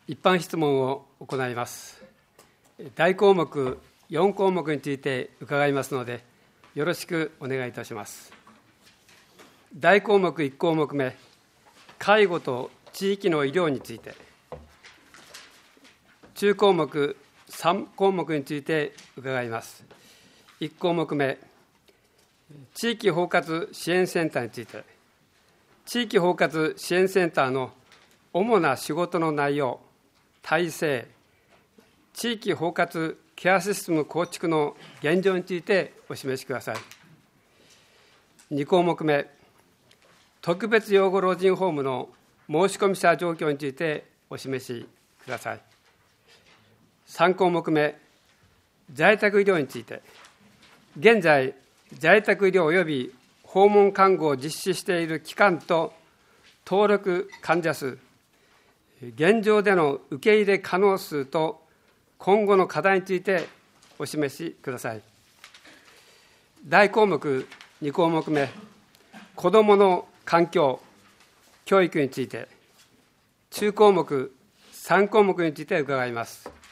一般質問を行います。大項目4項目について伺いますので、よろしくお願いいたします。大項目1項目目、介護と地域の医療について。中項目3項目について伺います。1項目目、地域包括支援センターについて。地域包括支援センターの主な仕事の内容、体制、地域包括ケアシステム構築の現状についてお示しください。2項目目、特別養護老人ホームの申し込み者状況についてお示しください。3項目目、在宅医療について。現在、在宅医療及び訪問看護を実施している機関と登録患者数、現状での受け入れ可能数と今後の課題についてお示しください。大項目2項目目、子どもの環境、教育について。中項目3項目について伺います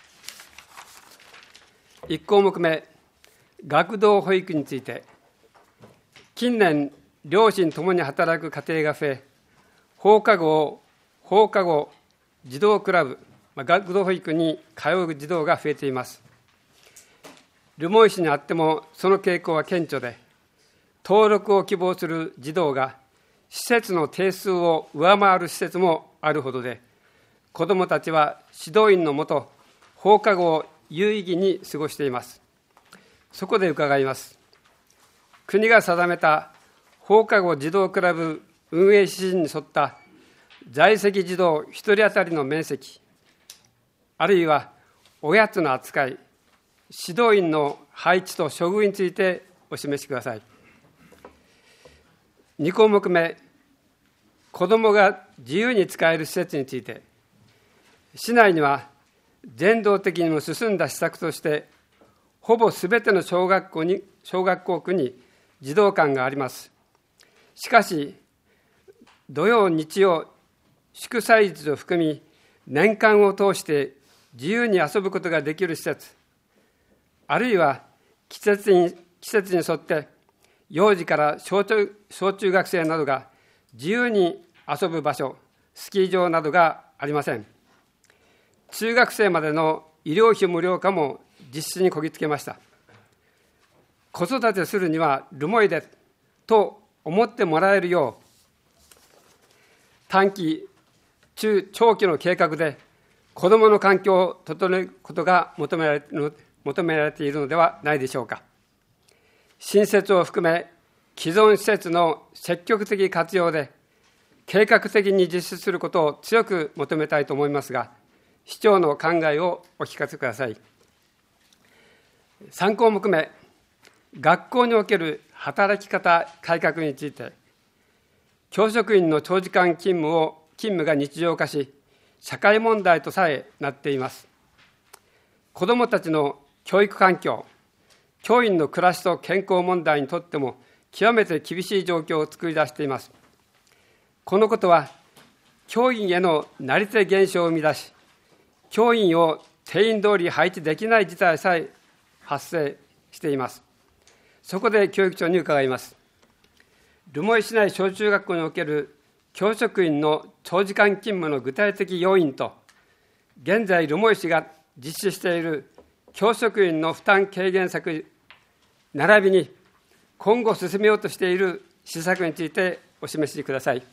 。1項目目、学童保育について。近年、両親ともに働く家庭が増え、放課後、児童クラブ、学童保育に通う児童が増えています。留萌市にあってもその傾向は顕著で、登録を希望する児童が施設の定数を上回る施設もあるほどで、子どもたちは指導員のもと、放課後を有意義に過ごしています。そこで伺います。国が定めた放課後児童クラブ運営指針に沿った在籍児童1人当たりの面積、あるいはおやつの扱い、指導員の配置と処遇についてお示しください。2項目目、子どもが自由に使える施設について。市内には全道的にも進んだ施策として、ほぼすべての小学校区に児童館があります。しかし、土曜、日曜、祝祭日を含み、年間を通して自由に遊ぶことができる施設、あるいは季節に沿って幼児から小中学生などが自由に遊ぶ場所、スキー場などがありません。中学生までの医療費無料化も実施にこぎつけました。子育てするには留萌でと思ってもらえるよう、短期、中長期の計画で子どもの環境を整えることが求められているのではないでしょうか。新設を含め既存施設の積極的活用で計画的に実施することを強く求めたいと思いますが、市長の考えをお聞かせください。3項目目、学校における働き方改革について。教職員の長時間勤務が日常化し、社会問題とさえなっています。子どもたちの教育環境、教員の暮らしと健康問題にとっても極めて厳しい状況を作り出しています。このことは、教員へのなり手減少を生み出し、教員を定員通り配置できない事態さえ発生しています。そこで教育長に伺います。留萌市内小中学校における教職員の長時間勤務の具体的要因と、現在留萌市が実施している教職員の負担軽減策並びに今後進めようとしている施策についてお示しください。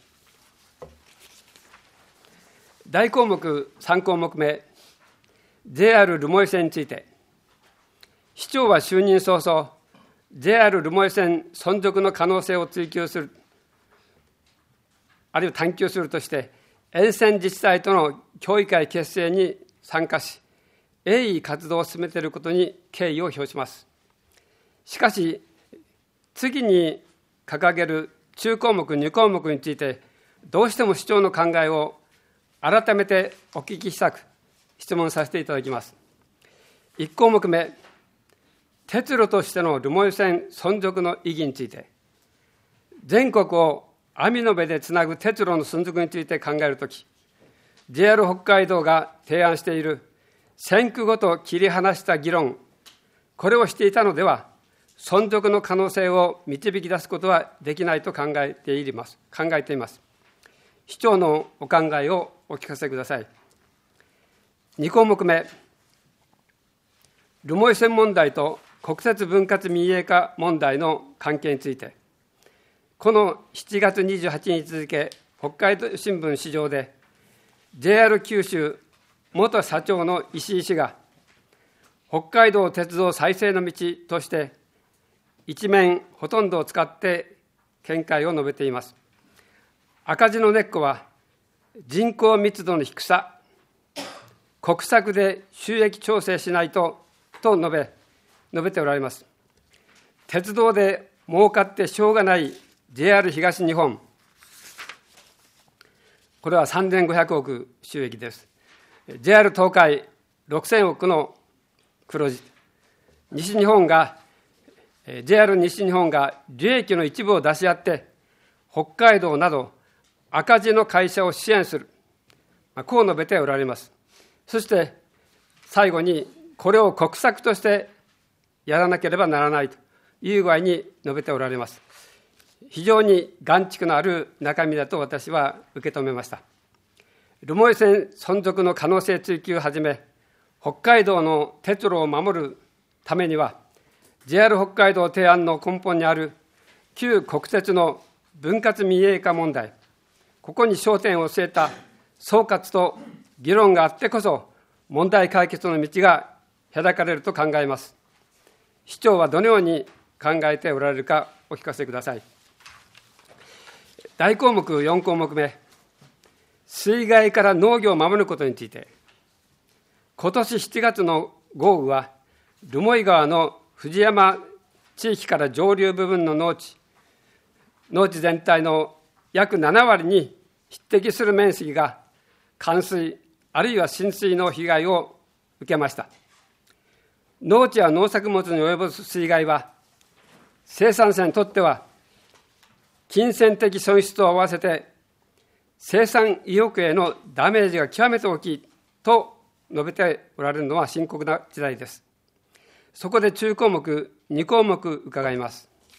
大項目3項目目、JR 留萌線について。市長は就任早々、JR 留萌線存続の可能性を追求する、あるいは探求するとして、沿線自治体との協議会結成に参加し、鋭意活動を進めていることに敬意を表します。しかし、次に掲げる中項目2項目について、どうしても市長の考えを改めてお聞きしたく、質問させていただきます。1項目目、鉄路としての留萌線存続の意義について。全国を網の目でつなぐ鉄路の存続について考えるとき、 JR 北海道が提案している線区ごと切り離した議論、これをしていたのでは、存続の可能性を導き出すことはできないと考えています。市長のお考えをお聞かせください。2項目目、留萌線問題と国設分割民営化問題の関係について、この7月28日付、北海道新聞市場で、JR 九州元社長の石井氏が、北海道鉄道再生の道として、一面ほとんどを使って見解を述べています。赤字の根っこは、人口密度の低さ、国策で収益調整しないと述べておられます。鉄道で儲かってしょうがない JR 東日本、これは3500億収益です。JR 東海6000億の黒字、JR 西日本が利益の一部を出し合って、北海道など赤字の会社を支援する、こう述べておられます。そして最後に、これを国策としてやらなければならないという具合に述べておられます。非常に眼蓄のある中身だと私は受け止めました。留萌線存続の可能性追求をはじめ、北海道の鉄路を守るためには、JR 北海道提案の根本にある旧国鉄の分割民営化問題、ここに焦点を据えた総括と議論があってこそ、問題解決の道が開かれると考えます。市長はどのように考えておられるかお聞かせください。大項目4項目目、水害から農業を守ることについて、今年7月の豪雨は、留萌川の藤山地域から上流部分の農地全体の約7割に匹敵する面積が冠水、あるいは浸水の被害を受けました。農地や農作物に及ぼす水害は、生産者にとっては、金銭的損失と合わせて、生産意欲へのダメージが極めて大きいと述べておられるのは深刻な事態です。そこで中項目2項目伺います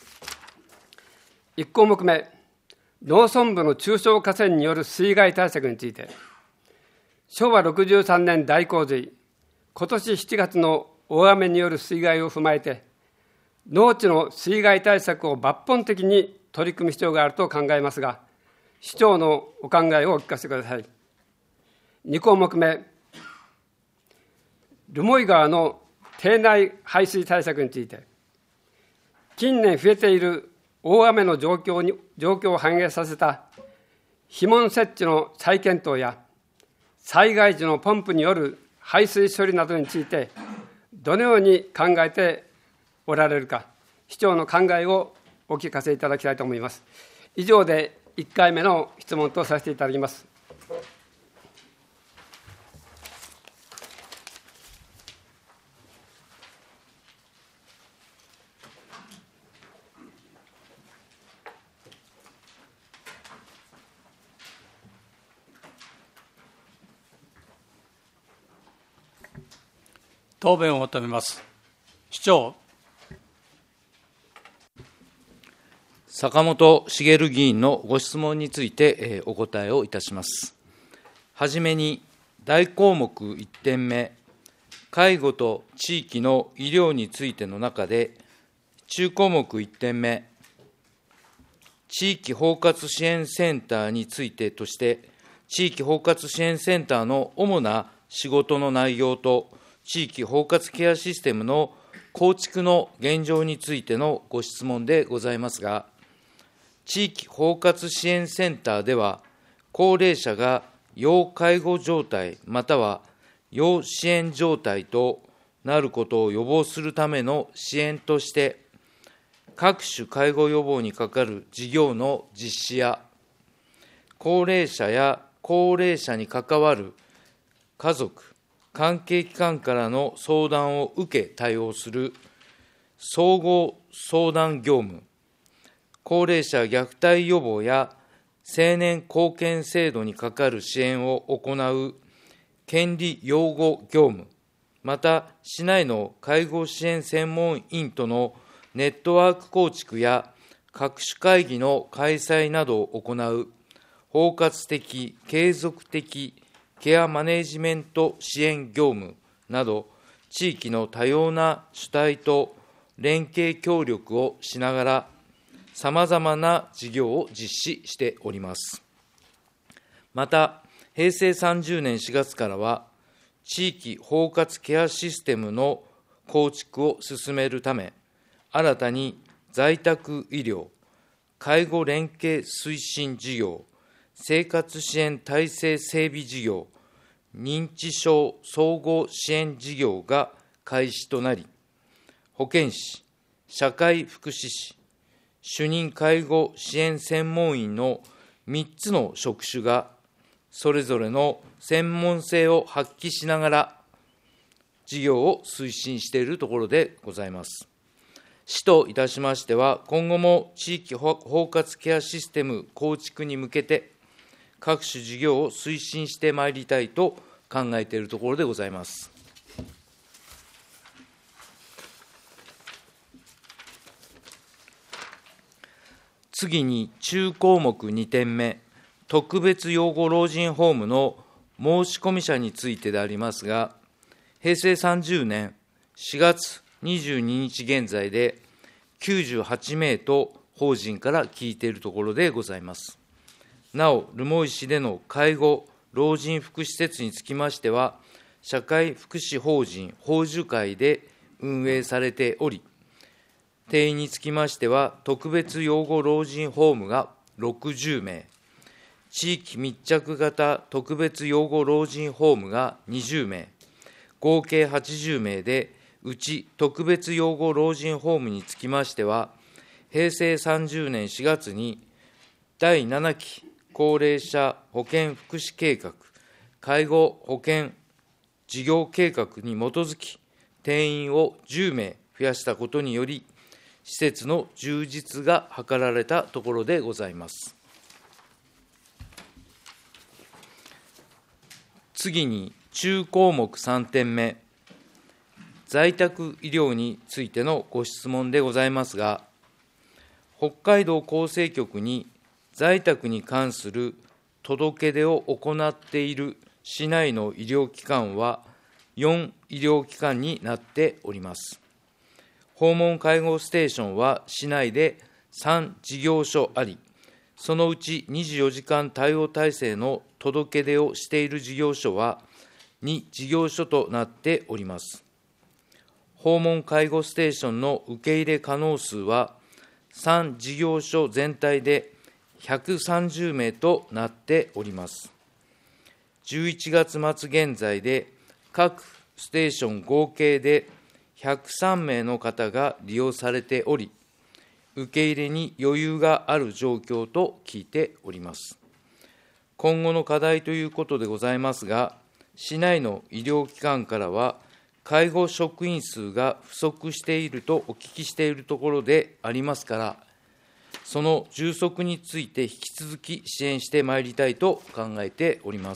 。1項目目、農村部の中小河川による水害対策について、昭和63年大洪水、今年7月の大雨による水害を踏まえて、農地の水害対策を抜本的に取り組む必要があると考えますが、市長のお考えをお聞かせください。2項目目、留萌川の堤内排水対策について、近年増えている大雨の状況を反映させた樋門設置の再検討や、災害時のポンプによる排水処理などについて、どのように考えておられるか、市長の考えをお聞かせいただきたいと思います。以上で1回目の質問とさせていただきます。 答弁を求めます。市長。 坂本茂議員のご質問についてお答えをいたします。はじめに、大項目1点目、介護と地域の医療についての中で、中項目1点目、地域包括支援センターについてとして、地域包括支援センターの主な仕事の内容と、地域包括ケアシステムの構築の現状についてのご質問でございますが、地域包括支援センターでは、高齢者が要介護状態または要支援状態となることを予防するための支援として、各種介護予防にかかる事業の実施や、高齢者や高齢者に関わる家族、関係機関からの相談を受け対応する総合相談業務、高齢者虐待予防や青年貢献制度に係る支援を行う権利擁護業務、また市内の介護支援専門員とのネットワーク構築や各種会議の開催などを行う包括的・継続的ケアマネジメント支援業務など、地域の多様な主体と連携協力をしながら、さまざまな事業を実施しております。また、平成30年4月からは、地域包括ケアシステムの構築を進めるため、新たに在宅医療、介護連携推進事業、生活支援体制整備事業、認知症総合支援事業が開始となり、保健師、社会福祉士、主任介護支援専門員の3つの職種が、それぞれの専門性を発揮しながら、事業を推進しているところでございます。市といたしましては、今後も地域包括ケアシステム構築に向けて、各種事業を推進してまいりたいと考えているところでございます。次に中項目2点目、特別養護老人ホームの申込者についてでありますが、平成30年4月22日現在で98名と法人から聞いているところでございます。なお、留萌市での介護老人福祉施設につきましては、社会福祉法人法樹会で運営されており、定員につきましては、特別養護老人ホームが60名、地域密着型特別養護老人ホームが20名、合計80名で、うち特別養護老人ホームにつきましては、平成30年4月に第7期高齢者保健福祉計画、介護保険事業計画に基づき、定員を10名増やしたことにより、施設の充実が図られたところでございます。次に、中項目3点目、在宅医療についてのご質問でございますが、北海道厚生局に在宅に関する届け出を行っている市内の医療機関は4医療機関になっております。訪問介護ステーションは市内で3事業所あり、そのうち24時間対応体制の届け出をしている事業所は2事業所となっております。訪問介護ステーションの受け入れ可能数は3事業所全体で130名となっております。11月末現在で各ステーション合計で103名の方が利用されており、受け入れに余裕がある状況と聞いております。今後の課題ということでございますが、市内の医療機関からは、介護職員数が不足しているとお聞きしているところでありますから、その充足について引き続き支援してまいりたいと考えております。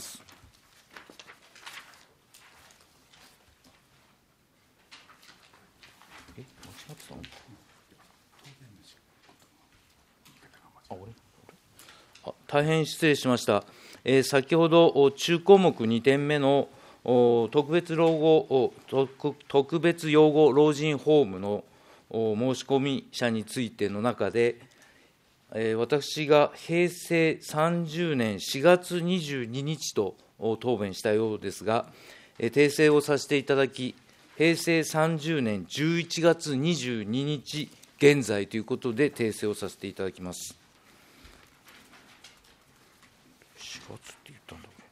大変失礼しました。先ほど中項目2点目の特別養護老人ホームの申込者についての中で、私が平成30年4月22日と答弁したようですが、訂正をさせていただき、平成30年11月22日現在ということで訂正をさせていただきます。4月って言ったんだこれ。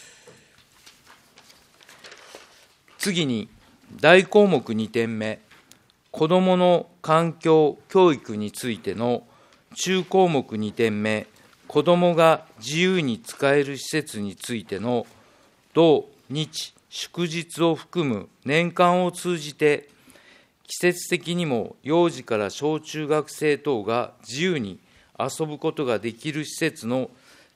次に、大項目2点目、子どもの環境・教育についての中項目2点目、子どもが自由に使える施設についての土日祝日を含む年間を通じて、季節的にも幼児から小中学生等が自由に遊ぶことができる施設の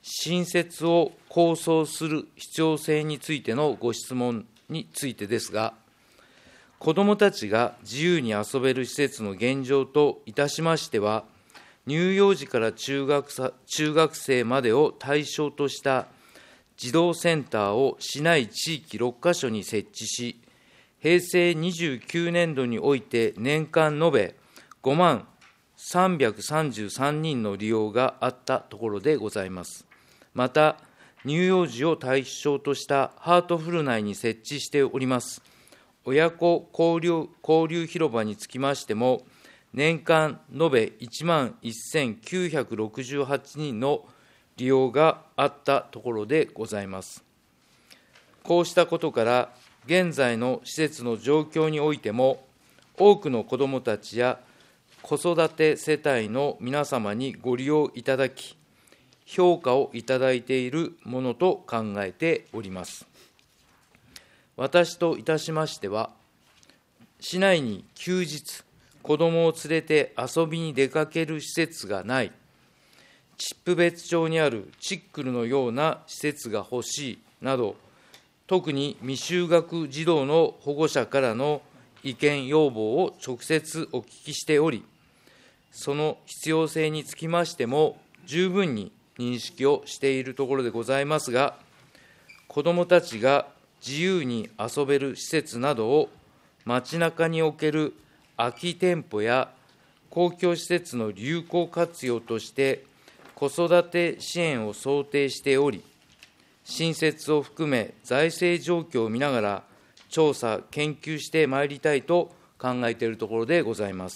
新設を構想する必要性についてのご質問についてですが、子どもたちが自由に遊べる施設の現状といたしましては、乳幼児から中学生までを対象とした児童センターを市内地域6カ所に設置し、平成29年度において年間延べ5万333人の利用があったところでございます。また、乳幼児を対象としたハートフル内に設置しております親子交流広場につきましても、年間延べ1万1968人の利用があったところでございます。こうしたことから、現在の施設の状況においても、多くの子どもたちや子育て世帯の皆様にご利用いただき、評価をいただいているものと考えております。私といたしましては、市内に休日、子どもを連れて遊びに出かける施設がない、秩父別町にあるチックルのような施設が欲しいなど、特に未就学児童の保護者からの意見要望を直接お聞きしており、その必要性につきましても十分に認識をしているところでございますが、子どもたちが自由に遊べる施設などを街中における空き店舗や公共施設の有効活用として子育て支援を想定しており、新設を含め財政状況を見ながら調査・研究してまいりたいと考えているところでございます。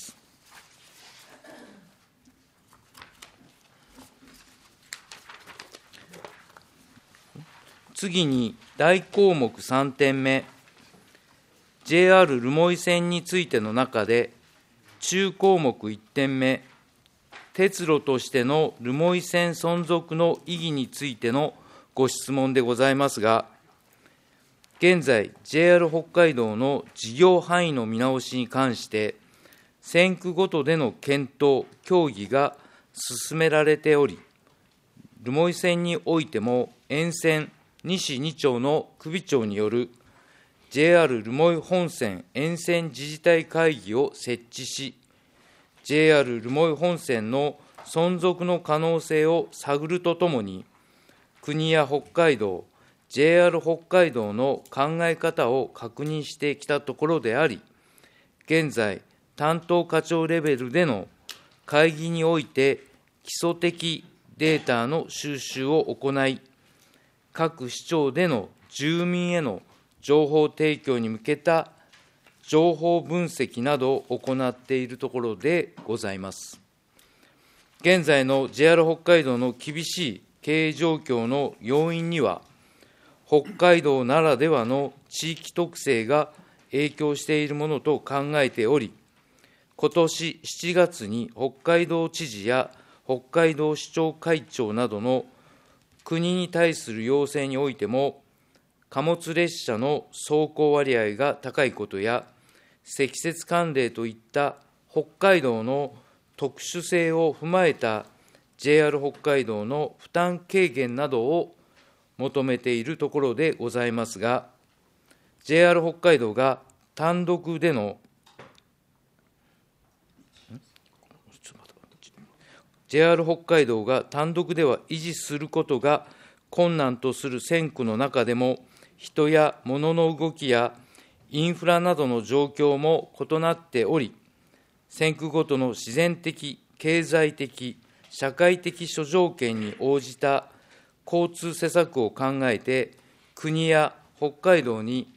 次に大項目3点目、JR 留萌線についての中で、中項目1点目、鉄路としての留萌線存続の意義についてのご質問でございますが、現在、JR 北海道の事業範囲の見直しに関して、線区ごとでの検討・協議が進められており、留萌線においても沿線西2町の首長による JR 留萌本線沿線自治体会議を設置し、JR 留萌本線の存続の可能性を探るとともに、国や北海道、JR 北海道の考え方を確認してきたところであり、現在、担当課長レベルでの会議において、基礎的データの収集を行い、各市町での住民への情報提供に向けた情報分析などを行っているところでございます。現在の JR 北海道の厳しい経営状況の要因には、北海道ならではの地域特性が影響しているものと考えており、今年7月に北海道知事や北海道市長会長などの国に対する要請においても、貨物列車の走行割合が高いことや、積雪慣例といった北海道の特殊性を踏まえた JR 北海道の負担軽減などを求めているところでございますが、JR 北海道が単独でのJR 北海道が単独では維持することが困難とする線区の中でも、人や物の動きやインフラなどの状況も異なっており、線区ごとの自然的、経済的、社会的諸条件に応じた交通施策を考えて、国や北海道に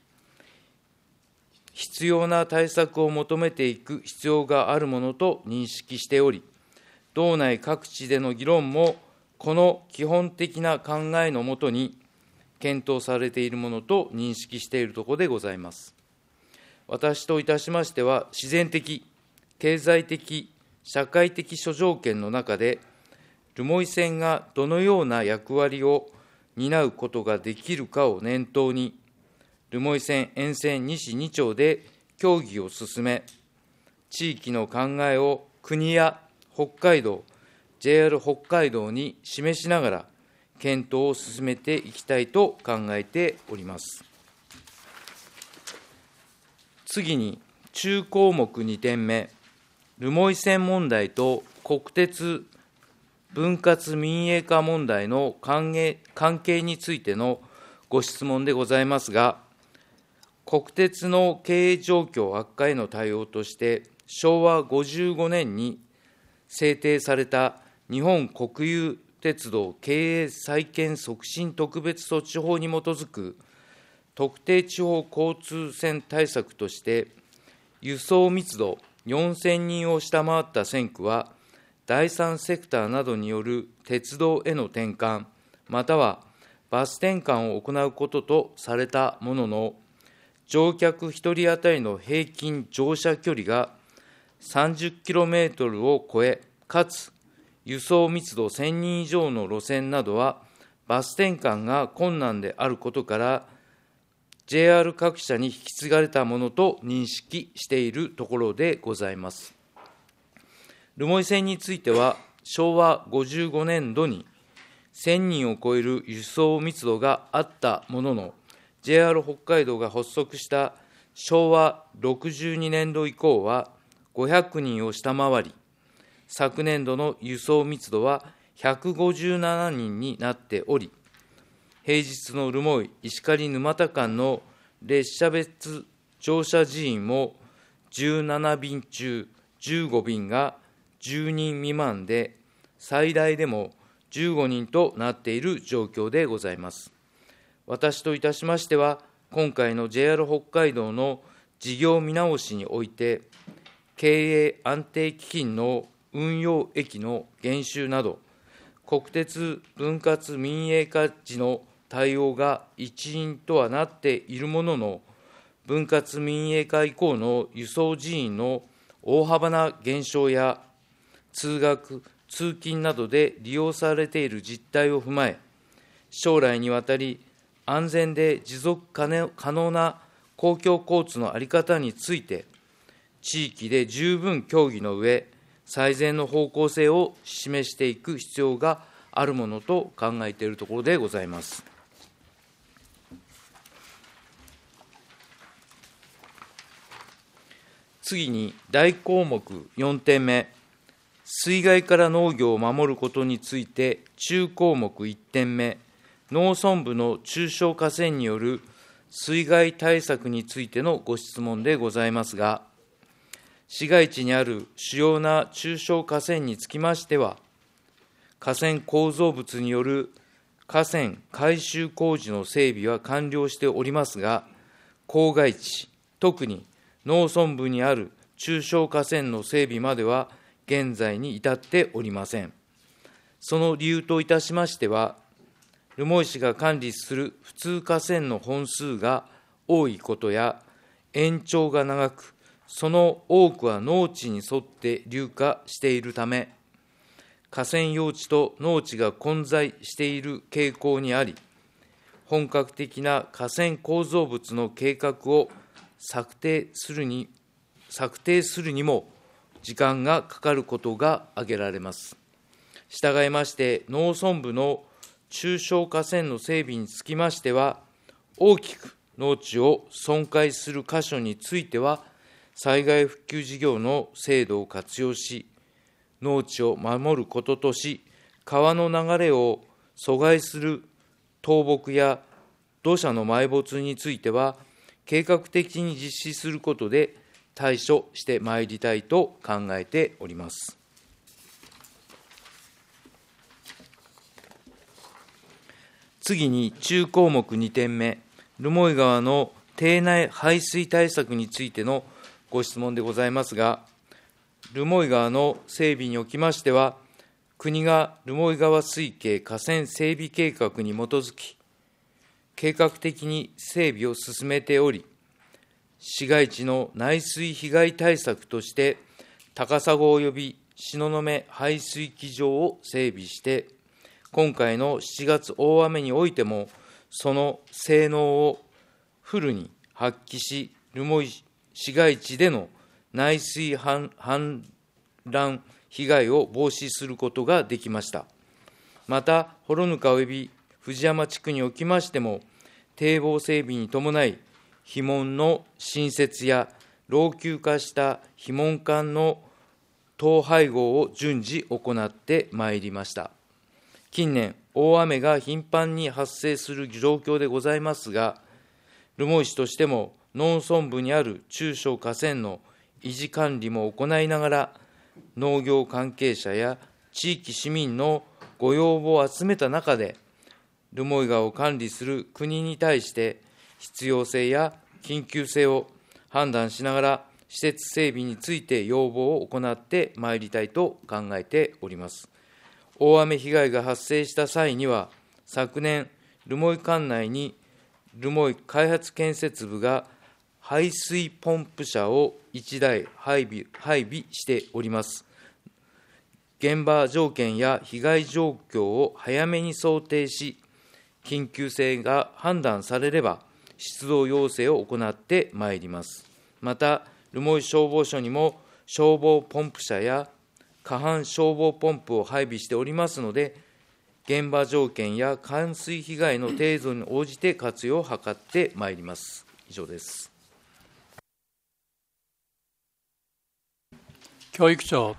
必要な対策を求めていく必要があるものと認識しており、道内各地での議論も、この基本的な考えのもとに検討されているものと認識しているところでございます。私といたしましては、自然的、経済的、社会的諸条件の中で、留萌線がどのような役割を担うことができるかを念頭に、留萌線沿線西2町で協議を進め、地域の考えを国や北海道、JR 北海道に示しながら、 検討を進めていきたいと考えております。次に、中項目2点目、留萌線問題と国鉄分割民営化問題の関係についてのご質問でございますが、国鉄の経営状況悪化への対応として、昭和55年に制定された日本国有鉄道経営再建促進特別措置法に基づく特定地方交通線対策として、輸送密度4000人を下回った線区は、第三セクターなどによる鉄道への転換、またはバス転換を行うこととされたものの、乗客1人当たりの平均乗車距離が 30km を超え、かつ輸送密度1000人以上の路線などは、バス転換が困難であることから、JR 各社に引き継がれたものと認識しているところでございます。留萌線については、昭和55年度に1000人を超える輸送密度があったものの、JR 北海道が発足した昭和62年度以降は500人を下回り、昨年度の輸送密度は157人になっており、平日の留萌石狩沼田間の列車別乗車人員も17便中15便が10人未満で、最大でも15人となっている状況でございます。私といたしましては、今回の JR 北海道の事業見直しにおいて、経営安定基金の運用益の減収など、国鉄分割民営化時の対応が一因とはなっているものの、分割民営化以降の輸送人員の大幅な減少や、通学・通勤などで利用されている実態を踏まえ、将来にわたり安全で持続可能な公共交通の在り方について、地域で十分協議の上、最善の方向性を示していく必要があるものと考えているところでございます。次に、大項目4点目、水害から農業を守ることについて、中項目1点目、農村部の中小河川による水害対策についてのご質問でございますが、市街地にある主要な中小河川につきましては、河川構造物による河川改修工事の整備は完了しておりますが、郊外地、特に農村部にある中小河川の整備までは現在に至っておりません。その理由といたしましては、留萌市が管理する普通河川の本数が多いことや、延長が長く、その多くは農地に沿って流下しているため、河川用地と農地が混在している傾向にあり、本格的な河川構造物の計画を策定するにも時間がかかることが挙げられます。したがいまして、農村部の中小河川の整備につきましては、大きく農地を損壊する箇所については、災害復旧事業の制度を活用し、農地を守ることとし、川の流れを阻害する倒木や土砂の埋没については、計画的に実施することで対処してまいりたいと考えております。次に、中項目2点目、留萌川の堤内排水対策についてのご質問でございますが、留萌川の整備におきましては、国が留萌川水系河川整備計画に基づき、計画的に整備を進めており、市街地の内水被害対策として、高砂及び東雲排水機場を整備して、今回の7月大雨においても、その性能をフルに発揮し、留萌市街地での内水氾濫被害を防止することができました。 また、幌糠及び藤山地区におきましても、堤防整備に伴い、樋門の新設や老朽化した樋門間の統廃合を順次行ってまいりました。近年、大雨が頻繁に発生する状況でございますが、留萌市としても農村部にある中小河川の維持管理も行いながら、農業関係者や地域市民のご要望を集めた中で、留萌川を管理する国に対して、必要性や緊急性を判断しながら、施設整備について要望を行ってまいりたいと考えております。大雨被害が発生した際には、昨年、留萌管内に留萌開発建設部が排水ポンプ車を1台配備しております。現場条件や被害状況を早めに想定し、緊急性が判断されれば、出動要請を行ってまいります。また、留萌消防署にも消防ポンプ車や過半消防ポンプを配備しておりますので、現場条件や冠水被害の程度に応じて活用を図ってまいります。以上です。 教育長。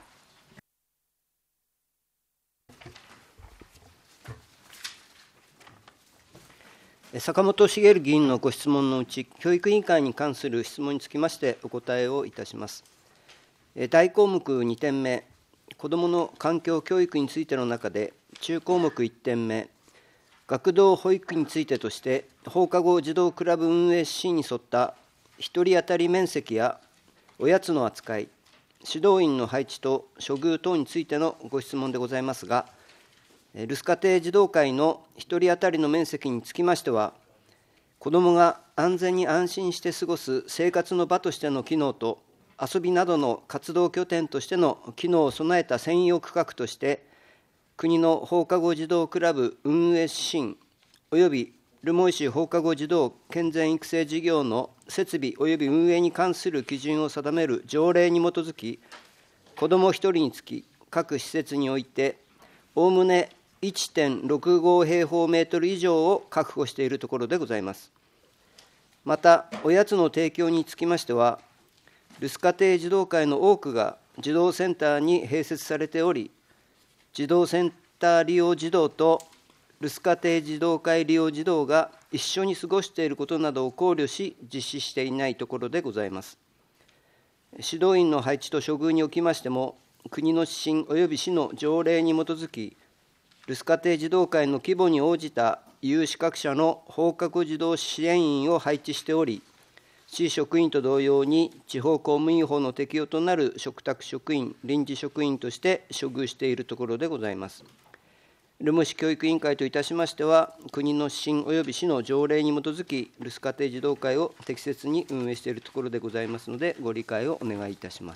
坂本茂議員のご質問のうち、教育委員会に関する質問につきましてお答えをいたします。大項目2点目、子どもの環境教育についての中で、中項目1点目、学童保育についてとして、放課後児童クラブ運営指針に沿った1人当たり面積やおやつの扱い、指導員の配置と処遇等についてのご質問でございますが、留守家庭児童会の1人当たりの面積につきましては、子どもが安全に安心して過ごす生活の場としての機能と、遊びなどの活動拠点としての機能を備えた専用区画として、国の放課後児童クラブ運営指針および留萌市放課後児童健全育成事業の設備および運営に関する基準を定める条例に基づき、子ども1人につき各施設において、おおむね1.65 平方メートル以上を確保しているところでございます。また、おやつの提供につきましては、留守家庭児童会の多くが児童センターに併設されており、児童センター利用児童と留守家庭児童会利用児童が一緒に過ごしていることなどを考慮し、実施していないところでございます。指導員の配置と処遇におきましても、国の指針および市の条例に基づき、留守家庭児童会の規模に応じた有資格者の放課後児童支援員を配置しており、市職員と同様に地方公務員法の適用となる嘱託職員、臨時職員として処遇しているところでございます。留萌市教育委員会といたしましては、国の指針および市の条例に基づき、留守家庭児童会を適切に運営しているところでございますので、ご理解をお願いいたします。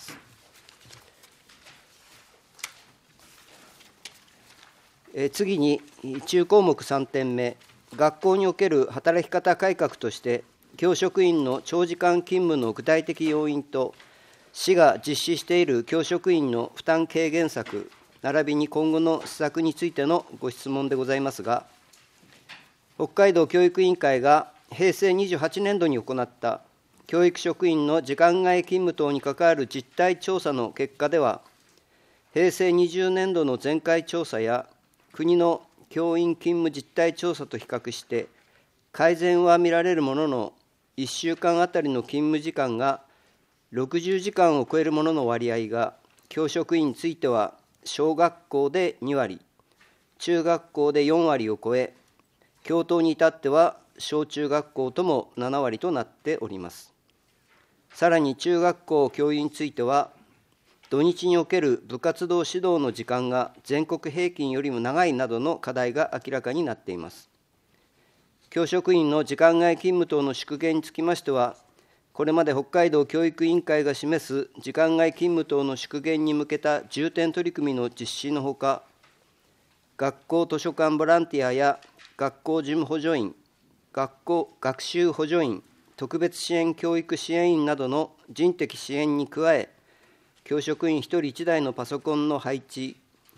次に、中項目3点目、学校における働き方改革として、教職員の長時間勤務の具体的要因と、市が実施している教職員の負担軽減策、並びに今後の施策についてのご質問でございますが、北海道教育委員会が平成28年度に行った教育職員の時間外勤務等に関わる実態調査の結果では、平成20年度の前回調査や国の教員勤務実態調査と比較して、改善は見られるものの、1週間あたりの勤務時間が60時間を超えるものの割合が、教職員については小学校で2割、中学校で4割を超え、教頭に至っては小中学校とも7割となっております。さらに中学校教員については、土日における部活動指導の時間が全国平均よりも長いなどの課題が明らかになっています。教職員の時間外勤務等の縮減につきましては、これまで北海道教育委員会が示す時間外勤務等の縮減に向けた重点取り組みの実施のほか、学校図書館ボランティアや学校事務補助員、学習補助員、特別支援教育支援員などの人的支援に加え、教職員1人1台のパソコンの配置、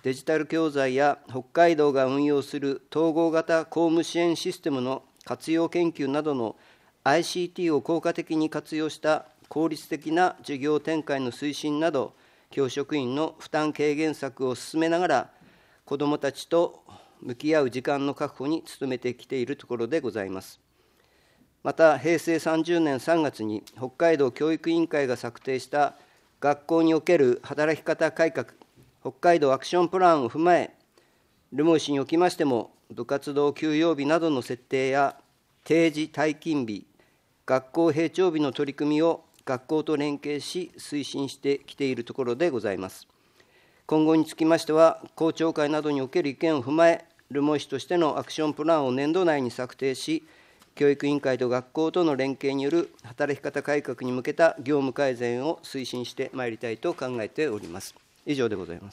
デジタル教材や北海道が運用する統合型公務支援システムの活用研究などの ICT を効果的に活用した効率的な事業展開の推進など、教職員の負担軽減策を進めながら、子どもたちと向き合う時間の確保に努めてきているところでございます。また、平成30年3月に北海道教育委員会が策定した学校における働き方改革、北海道アクションプランを踏まえ、留萌市におきましても、部活動休養日などの設定や、定時退勤日、学校閉庁日の取り組みを学校と連携し、推進してきているところでございます。今後につきましては、公聴会などにおける意見を踏まえ、留萌市としてのアクションプランを年度内に策定し、教育委員会と学校との連携による働き方改革に向けた業務改善を推進してまいりたいと考えております。以上でございます。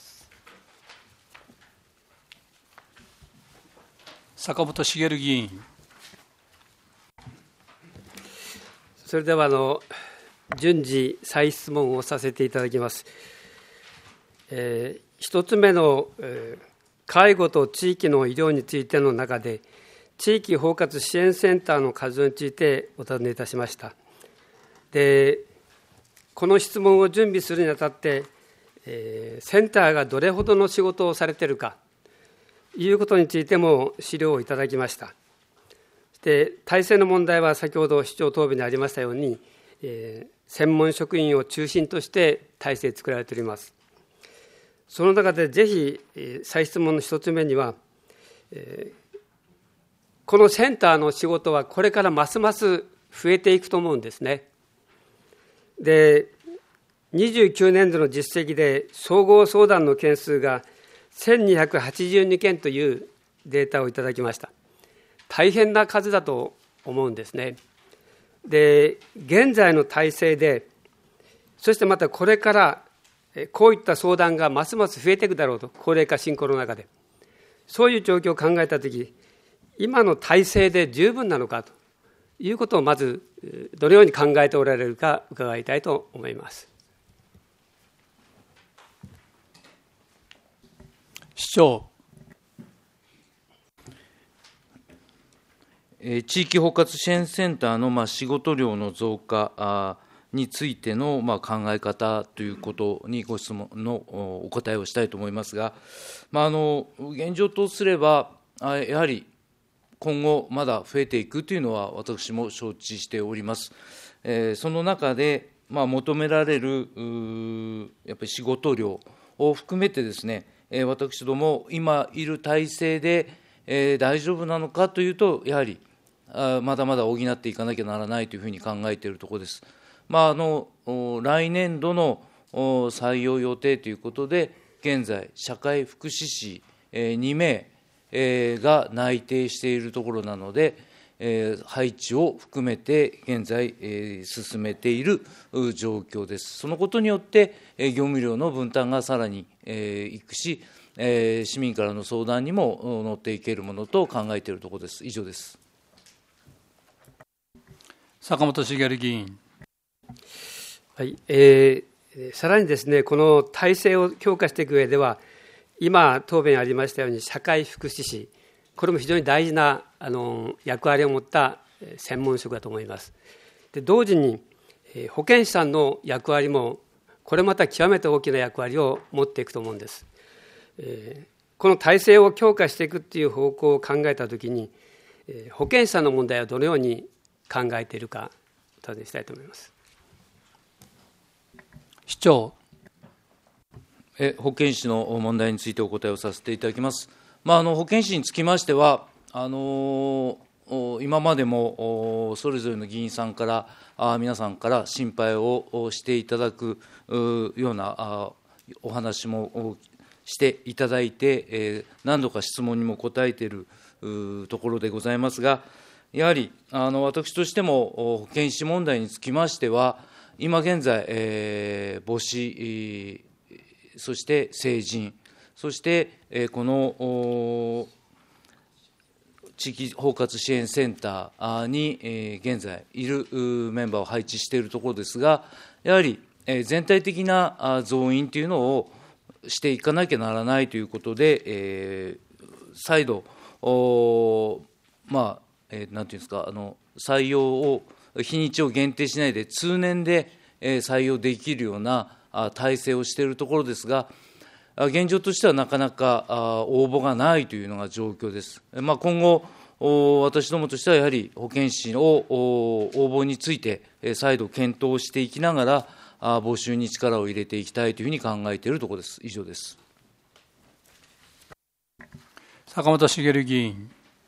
坂本茂議員。 それでは順次再質問をさせていただきます。一つ目の、介護と地域の医療についての中で、地域包括支援センターの活動についてお尋ねいたしました。で、この質問を準備するにあたって、センターがどれほどの仕事をされているかということについても資料をいただきました。で、体制の問題は先ほど市長答弁にありましたように、専門職員を中心として体制作られております。その中でぜひ再質問の一つ目には、このセンターの仕事はこれからますます増えていくと思うんですね。で、29年度の実績で総合相談の件数が1282件というデータをいただきました。大変な数だと思うんですね。で、現在の体制で、そしてまたこれからこういった相談がますます増えていくだろうと、高齢化進行の中で。そういう状況を考えたとき、今の体制で十分なのかということをまずどのように考えておられるか伺いたいと思います。 市長。 地域包括支援センターの仕事量の増加についての考え方ということにご質問のお答えをしたいと思いますが、現状とすれば、やはり今後まだ増えていくというのは私も承知しております。その中で、求められるやっぱり仕事量を含めてですね、私ども今いる体制で、大丈夫なのかというと、やはりまだまだ補っていかなきゃならないというふうに考えているところです。来年度の採用予定ということで、現在、社会福祉士2名が内定しているところなので、配置を含めて現在進めている状況です。そのことによって業務量の分担がさらにいくし、市民からの相談にも乗っていけるものと考えているところです。以上です。 坂本茂議員。 はい、さらにですね、この体制を強化していく上では、今答弁ありましたように社会福祉士、これも非常に大事な役割を持った専門職だと思います。で、同時に保健師さんの役割もこれまた極めて大きな役割を持っていくと思うんです。この体制を強化していくという方向を考えたときに、保健師さんの問題をどのように考えているかお尋ねしたいと思います。 市長。 保健師の問題についてお答えをさせていただきます。保健師につきましては、今までもそれぞれの議員さんから皆さんから心配をしていただくようなお話もしていただいて、何度か質問にも答えているところでございますが、やはり私としても保健師問題につきましては、今現在、母子、そして成人、そしてこの地域包括支援センターに現在いるメンバーを配置しているところですが、やはり全体的な増員というのをしていかなきゃならないということで、再度、なんていうんですか、採用を、日にちを限定しないで、通年で採用できるような体制をしているところですが、現状としてはなかなか応募がないというのが状況です。今後、私どもとしてはやはり保健師の応募について再度検討していきながら、募集に力を入れていきたいというふうに考えているところです。以上です。 坂本茂議員。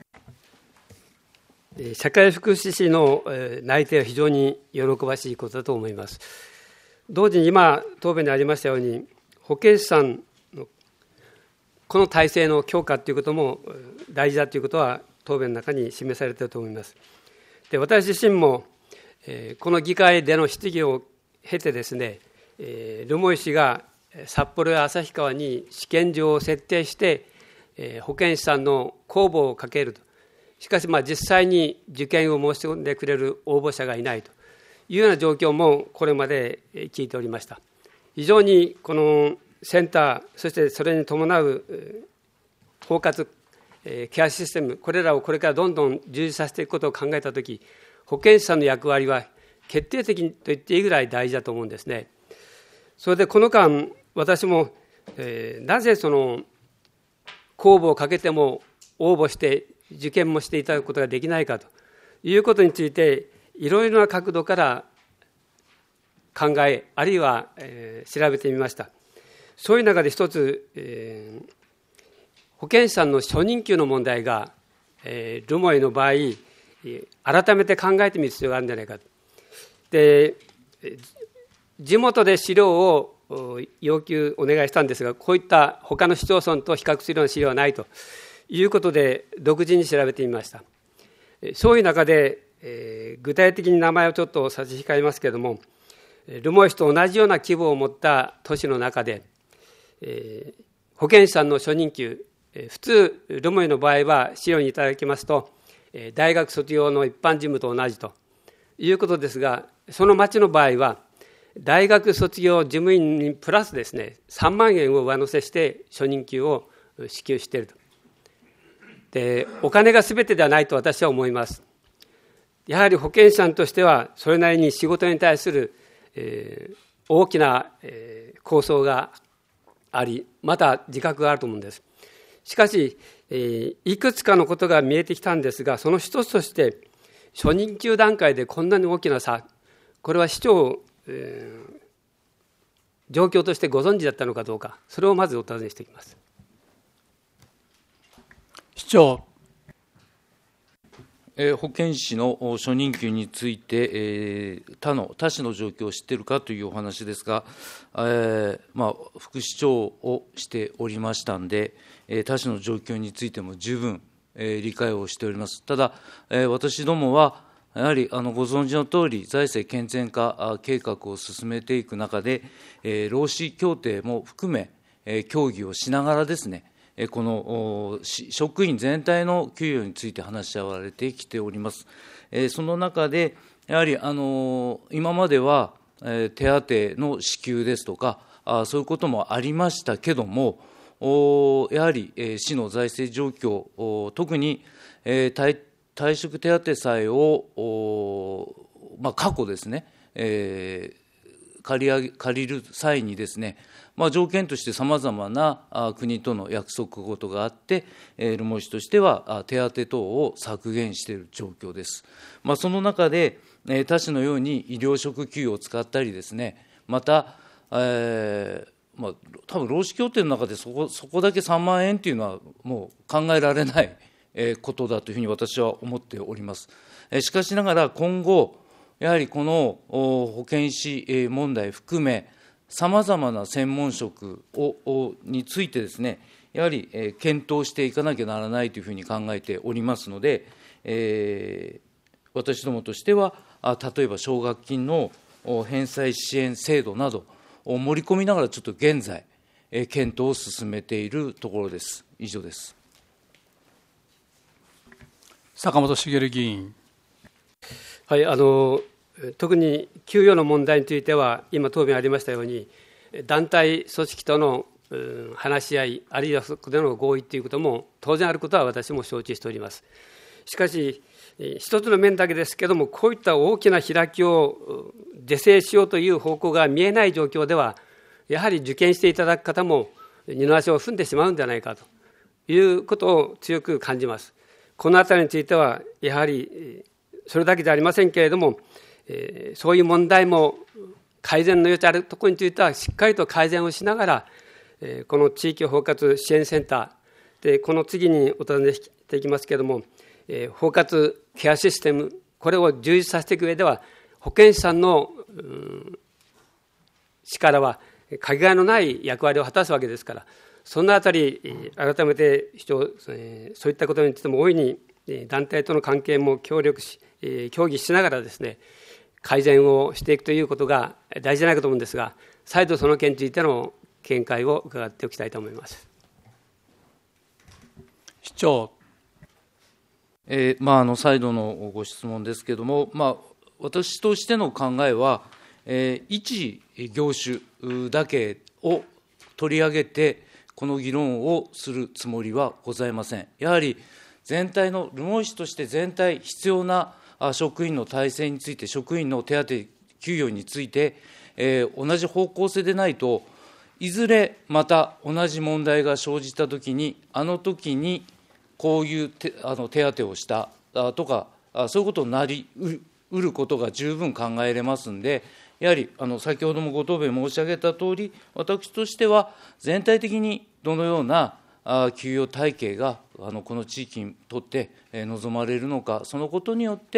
社会福祉士の内定は非常に喜ばしいことだと思います。同時に今、答弁にありましたように、保健師さんのこの体制の強化ということも大事だということは、答弁の中に示されていると思います。で、私自身も、この議会での質疑を経てですね、留萌市が札幌や旭川に試験場を設定して、保健師さんの公募をかけると。しかし、実際に受験を申し込んでくれる応募者がいないというような状況もこれまで聞いておりました。非常にこのセンター、そしてそれに伴う包括ケアシステム、これらをこれからどんどん充実させていくことを考えたとき、保健師さんの役割は決定的と言っていいぐらい大事だと思うんですね。それでこの間、私も、なぜその公募をかけても応募して受験もしていただくことができないかということについて、いろいろな角度から考え、あるいは、調べてみました。そういう中で一つ、保健師さんの初任給の問題が、留萌の場合、改めて考えてみる必要があるんじゃないかと。で、地元で資料を要求お願いしたんですが、こういった他の市町村と比較するような資料はないということで、独自に調べてみました。そういう中で、具体的に名前をちょっと差し控えますけれども、留萌市と同じような規模を持った都市の中で、保健師さんの初任給、普通、留萌の場合は資料にいただきますと、大学卒業の一般事務と同じということですが、その町の場合は、大学卒業事務員にプラスですね、3万円を上乗せして初任給を支給していると。で、お金が全てではないと私は思います。やはり保健師さんとしては、それなりに仕事に対する、大きな、構想があり、また自覚があると思うんです。しかし、いくつかのことが見えてきたんですが、その一つとして、初任給段階でこんなに大きな差、これは市長、状況としてご存知だったのかどうか、それをまずお尋ねしていきます。 市長。 保健師の初任給について、他市の状況を知っているかというお話ですが、副市長をしておりましたんで、他市の状況についても十分、理解をしております。ただ、私どもは、やはりご存知のとおり、財政健全化計画を進めていく中で、労使協定も含め、協議をしながらですね、この職員全体の給与について話し合われてきております。その中で、やはり今までは手当の支給ですとか、そういうこともありましたけども、やはり市の財政状況、特に退職手当債を、過去ですね、借りる際にですね、条件としてさまざまな国との約束事があって、留萌市としては手当等を削減している状況です。その中で、他市のように医療職給与を使ったりですね、また、多分労使協定の中でそこだけ3万円というのはもう考えられないことだというふうに私は思っております。しかしながら今後、やはりこの保健師問題含め、さまざまな専門職についてですね、やはり検討していかなきゃならないというふうに考えておりますので、私どもとしては、例えば奨学金の返済支援制度などを盛り込みながら、ちょっと現在、検討を進めているところです。以上です。 坂本茂議員。 はい、特に給与の問題については、今、答弁ありましたように、団体組織との話し合い、あるいはそこでの合意ということも当然あることは私も承知しております。しかし、一つの面だけですけれども、こういった大きな開きを是正しようという方向が見えない状況では、やはり受験していただく方も二の足を踏んでしまうんじゃないかということを強く感じます。このあたりについては、やはりそれだけではありませんけれども、そういう問題も改善の余地あるところについてはしっかりと改善をしながら、この地域包括支援センターで、この次にお尋ねしていきますけれども、包括ケアシステム、これを充実させていく上では、保健師さんの力はかけがえのない役割を果たすわけですから、そのあたり、改めてそういったことについても大いに団体との関係も協議しながらですね、改善をしていくということが大事じゃないかと思うんですが、再度その件についての見解を伺っておきたいと思います。 市長。 再度のご質問ですけれども、私としての考えは、一業種だけを取り上げて、この議論をするつもりはございません。やはり全体の留萌市として全体必要な職員の体制について、職員の手当、給与について、同じ方向性でないと、いずれまた同じ問題が生じたときに、あの時にこういう手当をしたとか、そういうことになりうることが十分考えれますので、やはり先ほどもご答弁申し上げたとおり、私としては全体的にどのような給与体系がこの地域にとって望まれるのか、そのことによって、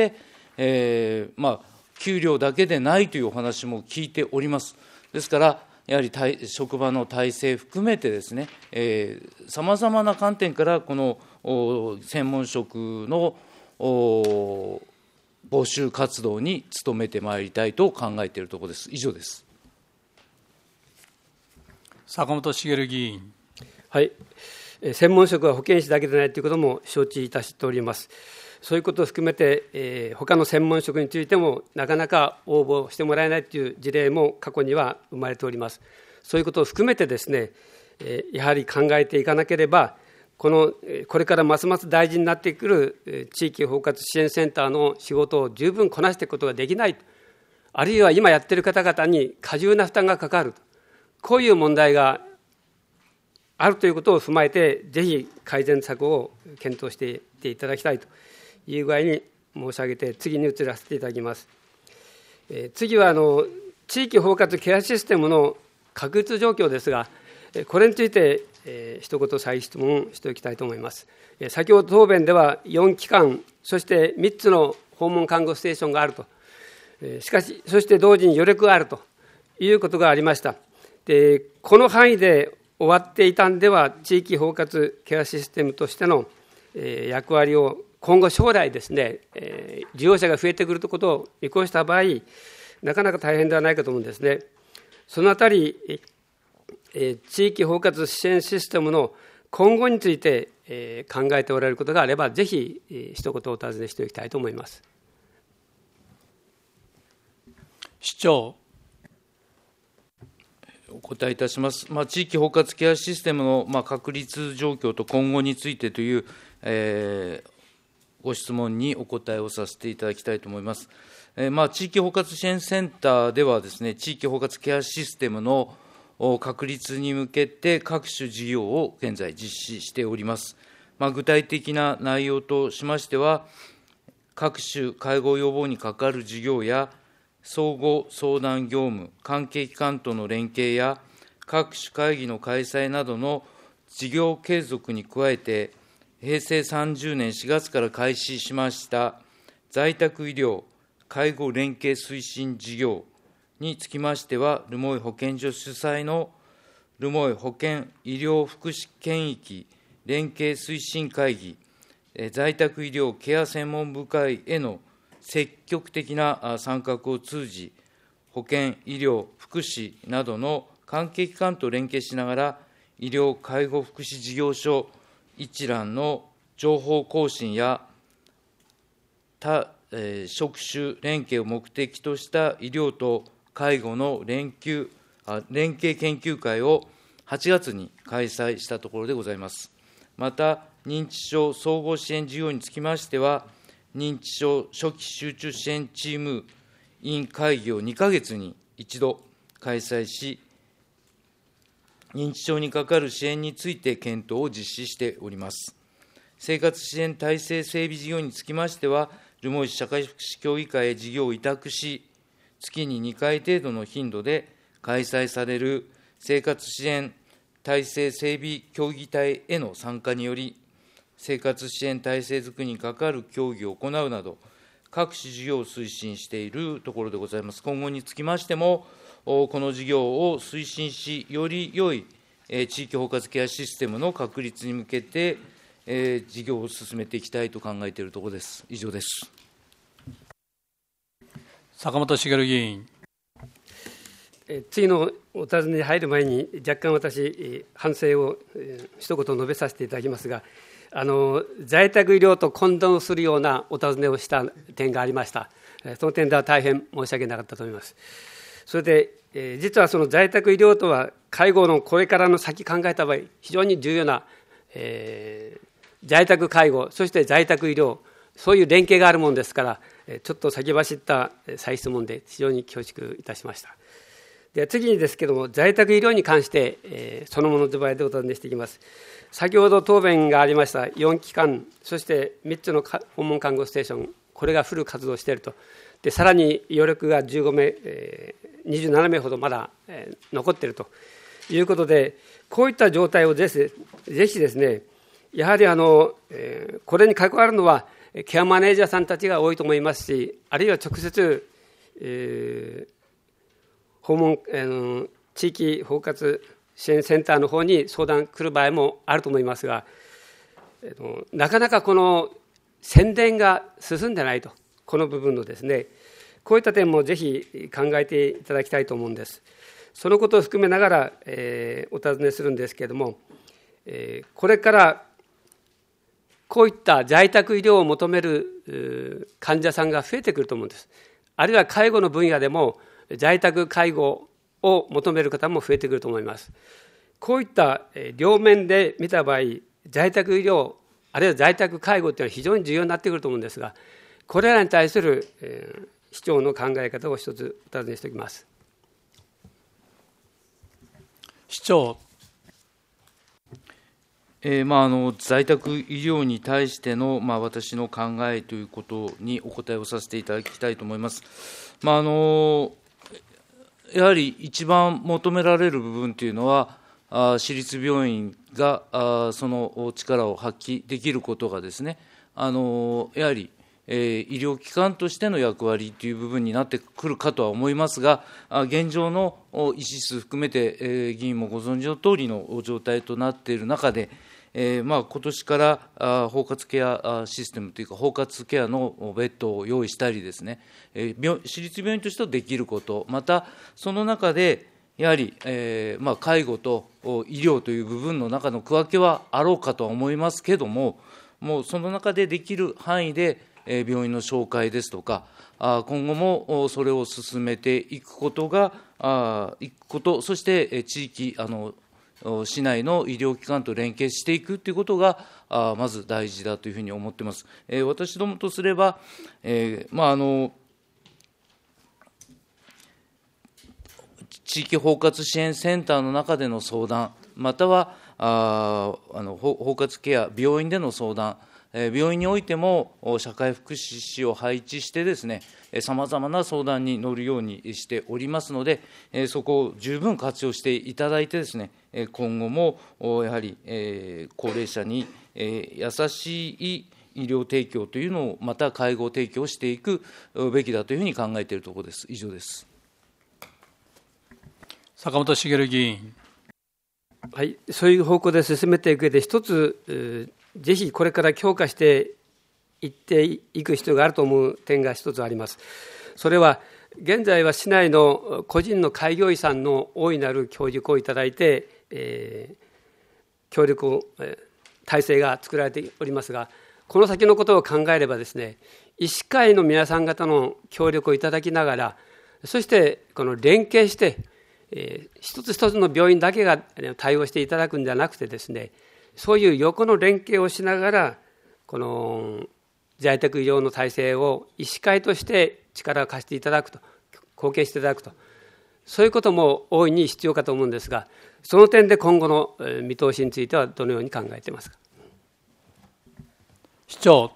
給料だけでないというお話も聞いております。ですから、やはり職場の体制含めてですね、さまざまな観点からこの専門職の募集活動に努めてまいりたいと考えているところです。以上です。 坂本茂議員。 はい、専門職は保健師だけでないということも承知いたしております。そういうことを含めて、他の専門職についてもなかなか応募してもらえないという事例も過去には生まれております。そういうことを含めてですね、やはり考えていかなければ、これからますます大事になってくる地域包括支援センターの仕事を十分こなしていくことができない、あるいは今やっている方々に過重な負担がかかる、こういう問題があるということを踏まえて、ぜひ改善策を検討していっていただきたいという具合に申し上げて、次に移らせていただきます。次は地域包括ケアシステムの確立状況ですが、これについて一言再質問しておきたいと思います。先ほど答弁では4機関、そして3つの訪問看護ステーションがあると、しかしそして同時に余力があるということがありました。で、この範囲で終わっていたんでは、地域包括ケアシステムとしての役割を今後将来ですね、利用者が増えてくることを見越した場合、なかなか大変ではないかと思うんですね。そのあたり、地域包括支援システムの今後について考えておられることがあれば、ぜひ一言お尋ねしておきたいと思います。 市長。 お答えいたします。地域包括ケアシステムの確立状況と今後についてという、ご質問にお答えをさせていただきたいと思います。地域包括支援センターではですね、地域包括ケアシステムの確立に向けて各種事業を現在実施しております。具体的な内容としましては、各種介護予防に関わる事業や相互相談業務、関係機関との連携や各種会議の開催などの事業継続に加えて、平成30年4月から開始しました在宅医療・介護連携推進事業につきましては、留萌保健所主催の留萌保健医療福祉圏域連携推進会議、在宅医療ケア専門部会への積極的な参画を通じ、保健、医療、福祉などの関係機関と連携しながら、医療・介護福祉事業所一覧の情報更新や他職種連携を目的とした医療と介護の連携研究会を 8月に開催したところでございます。また、認知症総合支援事業につきましては、認知症初期集中支援チーム委員会議を2ヶ月に一度開催し、認知症にかかる支援について検討を実施しております。生活支援体制整備事業につきましては、留萌市社会福祉協議会へ事業を委託し、月に2回程度の頻度で開催される生活支援体制整備協議体への参加により、生活支援体制づくりに係る協議を行うなど、各種事業を推進しているところでございます。今後につきましても、この事業を推進し、より良い地域包括ケアシステムの確立に向けて、事業を進めていきたいと考えているところです。以上です。 坂本茂議員。 次のお尋ねに入る前に、若干私、反省を一言述べさせていただきますが、在宅医療と混同するようなお尋ねをした点がありました。その点では大変申し訳なかったと思います。それで、実はその在宅医療とは、介護のこれからの先考えた場合、非常に重要な、在宅介護、そして在宅医療、そういう連携があるものですから、ちょっと先走った再質問で非常に恐縮いたしました。で次にですけれども、在宅医療に関して、そのものズバリでお尋ねしていきます。先ほど答弁がありました4機関、そして3つの訪問看護ステーション、これがフル活動していると。でさらに余力が15名、27名ほどまだ、残っているということで、こういった状態をぜひですね、やはりこれに関わるのはケアマネージャーさんたちが多いと思いますし、あるいは直接、訪問地域包括支援センターの方に相談来る場合もあると思いますが、なかなかこの宣伝が進んでないと、この部分のですね、こういった点もぜひ考えていただきたいと思うんです。そのことを含めながら、お尋ねするんですけれども、これからこういった在宅医療を求める患者さんが増えてくると思うんです。あるいは介護の分野でも在宅介護を求める方も増えてくると思います。こういった両面で見た場合、在宅医療、あるいは在宅介護というのは非常に重要になってくると思うんですが、これらに対する市長の考え方を一つお尋ねしておきます。 市長。 在宅医療に対しての、私の考えということにお答えをさせていただきたいと思います。やはり一番求められる部分というのは、私立病院がその力を発揮できることがですね、やはり医療機関としての役割という部分になってくるかとは思いますが、現状の医師数含めて、議員もご存知のとおりの状態となっている中で、今年から包括ケアシステムというか、包括ケアのベッドを用意したりですね、私立病院としてはできること、またその中でやはり、介護と医療という部分の中の区分けはあろうかとは思いますけれども、もうその中でできる範囲で病院の紹介ですとか、今後もそれを進めていくことが、そして地域、市内の医療機関と連携していくということが、まず大事だというふうに思っています。私どもとすれば、地域包括支援センターの中での相談、または包括ケア、病院での相談、病院においても社会福祉士を配置してですね、さまざまな相談に乗るようにしておりますので、そこを十分活用していただいてですね、今後もやはり高齢者に優しい医療提供というのを、また介護提供していくべきだというふうに考えているところです。以上です。 坂本茂議員。 はい、そういう方向で進めていく上で、一つ、ぜひこれから強化していっていく必要があると思う点が一つあります。それは、現在は市内の個人の開業医さんの大いなる協力をいただいて、協力体制が作られておりますが、この先のことを考えればですね、医師会の皆さん方の協力をいただきながら、そしてこの連携して、 一つ一つの病院だけが対応していただくんじゃなくてですね、そういう横の連携をしながら、この在宅医療の体制を医師会として力を貸していただくと、貢献していただくと、そういうことも大いに必要かと思うんですが、その点で今後の見通しについてはどのように考えていますか。 市長。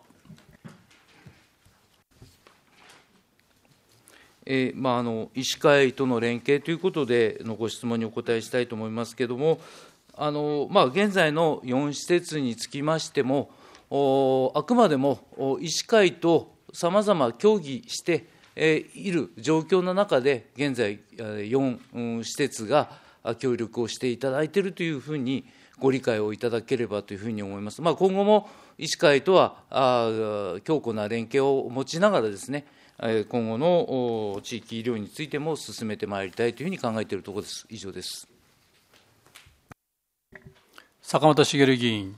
医師会との連携ということでのご質問にお答えしたいと思いますけれども、現在の4施設につきましても、あくまでも医師会とさまざま協議している状況の中で、現在、4施設が協力をしていただいているというふうにご理解をいただければというふうに思います。今後も医師会とは強固な連携を持ちながらですね、今後の地域医療についても進めてまいりたいというふうに考えているところです。以上です。 坂本茂議員。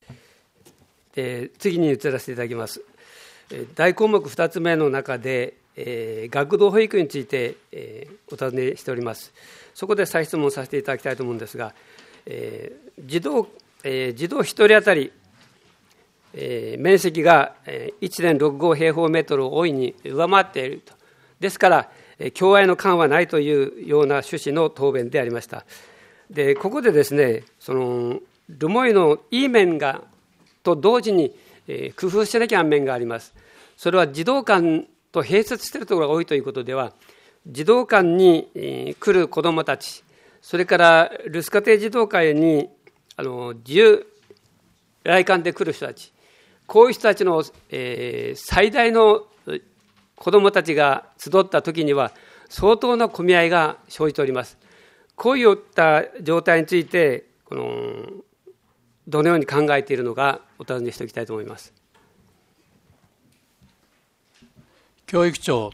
次に移らせていただきます。大項目2つ目の中で、学童保育について、お尋ねしております。そこで再質問させていただきたいと思うんですが、児童1人当たり面積が 1.65 平方メートルを大いに上回っていると。ですから、共愛の感はないというような趣旨の答弁でありました。で、ここでですね、留萌のいい面がと同時に工夫しなきゃ面があります。それは児童館と併設しているところが多いということでは、児童館に来る子どもたち、それから留守家庭児童会に自由来館で来る人たち、こういう人たちの最大の子どもたちが集ったときには相当な混み合いが生じております。こういった状態についてどのように考えているのかお尋ねしておきたいと思います。 教育長。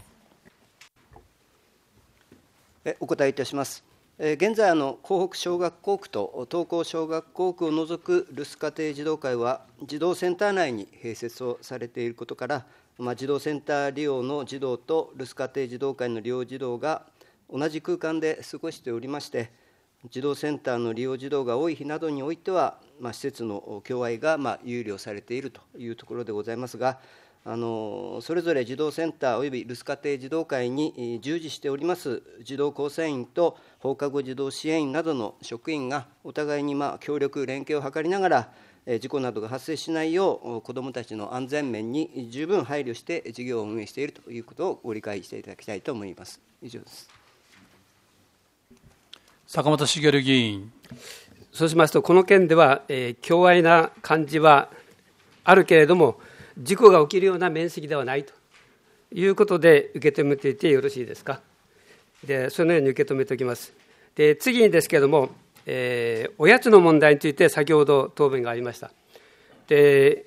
お答えいたします。現在、江北小学校区と東高小学校区を除く留守家庭児童会は、児童センター内に併設をされていることから、児童センター利用の児童と留守家庭児童会の利用児童が同じ空間で過ごしておりまして、児童センターの利用児童が多い日などにおいては、施設の共愛が憂慮されているというところでございますが、それぞれ児童センターおよび留守家庭児童会に従事しております児童構成員と放課後児童支援員などの職員がお互いに協力連携を図りながら、事故などが発生しないよう子どもたちの安全面に十分配慮して事業を運営しているということをご理解していただきたいと思います。以上です。 坂本茂議員。 そうしますと、この件では、共愛な感じはあるけれども、事故が起きるような面積ではないということで受け止めていてよろしいですか。で、そのように受け止めておきます。で、次にですけれども、おやつの問題について先ほど答弁がありました。で、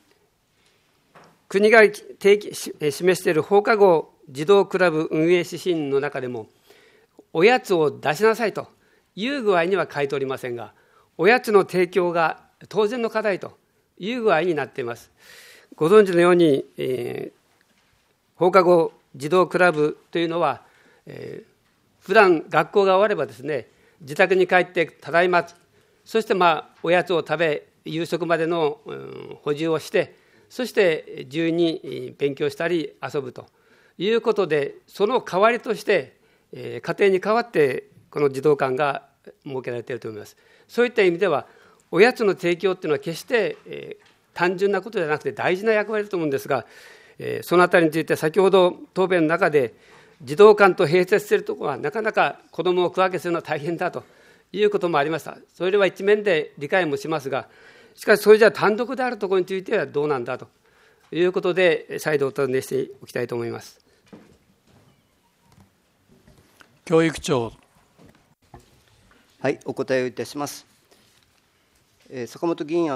国が示している放課後児童クラブ運営指針の中でも、おやつを出しなさいという具合には書いておりませんが、おやつの提供が当然の課題という具合になっています。ご存知のように、放課後児童クラブというのは、普段学校が終わればですね、自宅に帰ってただいま、そしておやつを食べ、夕食までの補充をして、そして自由に勉強したり遊ぶということで、その代わりとして家庭に代わってこの児童館が設けられていると思います。そういった意味では、おやつの提供というのは決して単純なことではなくて大事な役割だと思うんですが、そのあたりについて先ほど答弁の中で、児童館と併設しているところはなかなか子どもを区分けするのは大変だということもありました。それは一面で理解もしますが、しかしそれじゃ単独であるところについてはどうなんだということで、再度お尋ねしておきたいと思います。 教育長。 はい、お答えをいたします。坂本議員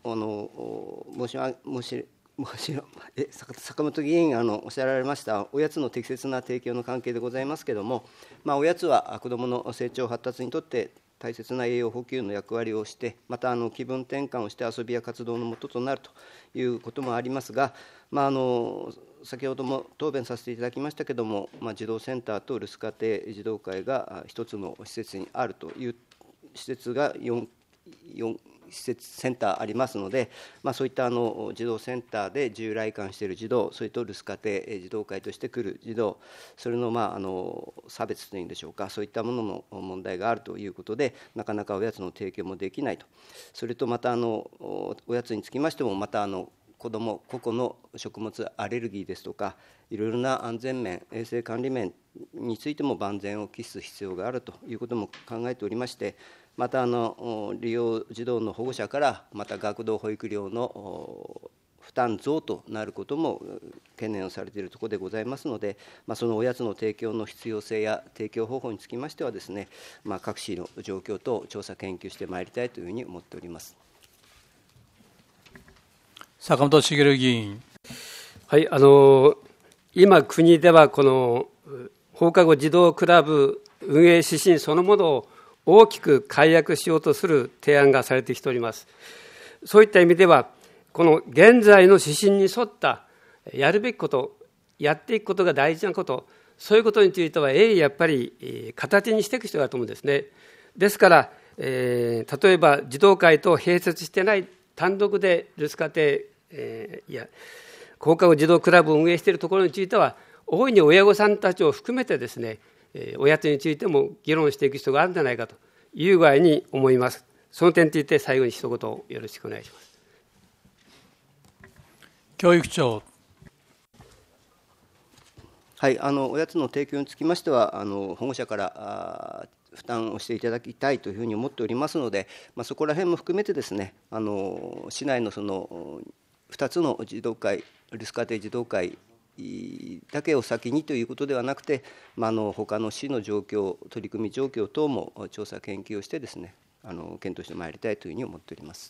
坂本議員おっしゃられましたおやつの適切な提供の関係でございますけれども、おやつは子どもの成長発達にとって大切な栄養補給の役割をして、また気分転換をして遊びや活動のもととなるということもありますが、先ほども答弁させていただきましたけれども、児童センターと留守家庭児童会が一つの施設にあるという施設が4施設センターありますので、そういった児童センターで自由来館している児童、それと留守家庭児童会として来る児童、それの差別というんでしょうか、そういったものの問題があるということで、なかなかおやつの提供もできないと。それとまたおやつにつきましても、また子ども個々の食物アレルギーですとか、いろいろな安全面、衛生管理面についても万全を期す必要があるということも考えておりまして、また利用児童の保護者からまた学童保育料の負担増となることも懸念をされているところでございますので、そのおやつの提供の必要性や提供方法につきましてはですね、各市の状況等調査研究してまいりたいというふうに思っております。 坂本茂議員。 はい、今、国ではこの放課後児童クラブ運営指針そのものを大きく改悪しようとする提案がされてきております。そういった意味では、この現在の指針に沿ったやるべきこと、やっていくことが大事なこと、そういうことについてはやっぱり形にしていく必要があると思うんですね。ですから、例えば児童会と併設してない単独で留守家庭、放課後児童クラブを運営しているところについては、大いに親御さんたちを含めてですね、おやつについても議論していく必要があるんじゃないかという具合に思います。その点について最後に一言よろしくお願いします。 教育長。 はい、おやつの提供につきましては、保護者から負担をしていただきたいというふうに思っておりますので、そこら辺も含めてですね、市内のその2つの児童会、留守家庭児童会だけを先にということではなくて、他の市の状況、取り組み状況等も調査研究をしてですね、検討してまいりたいというふうに思っております。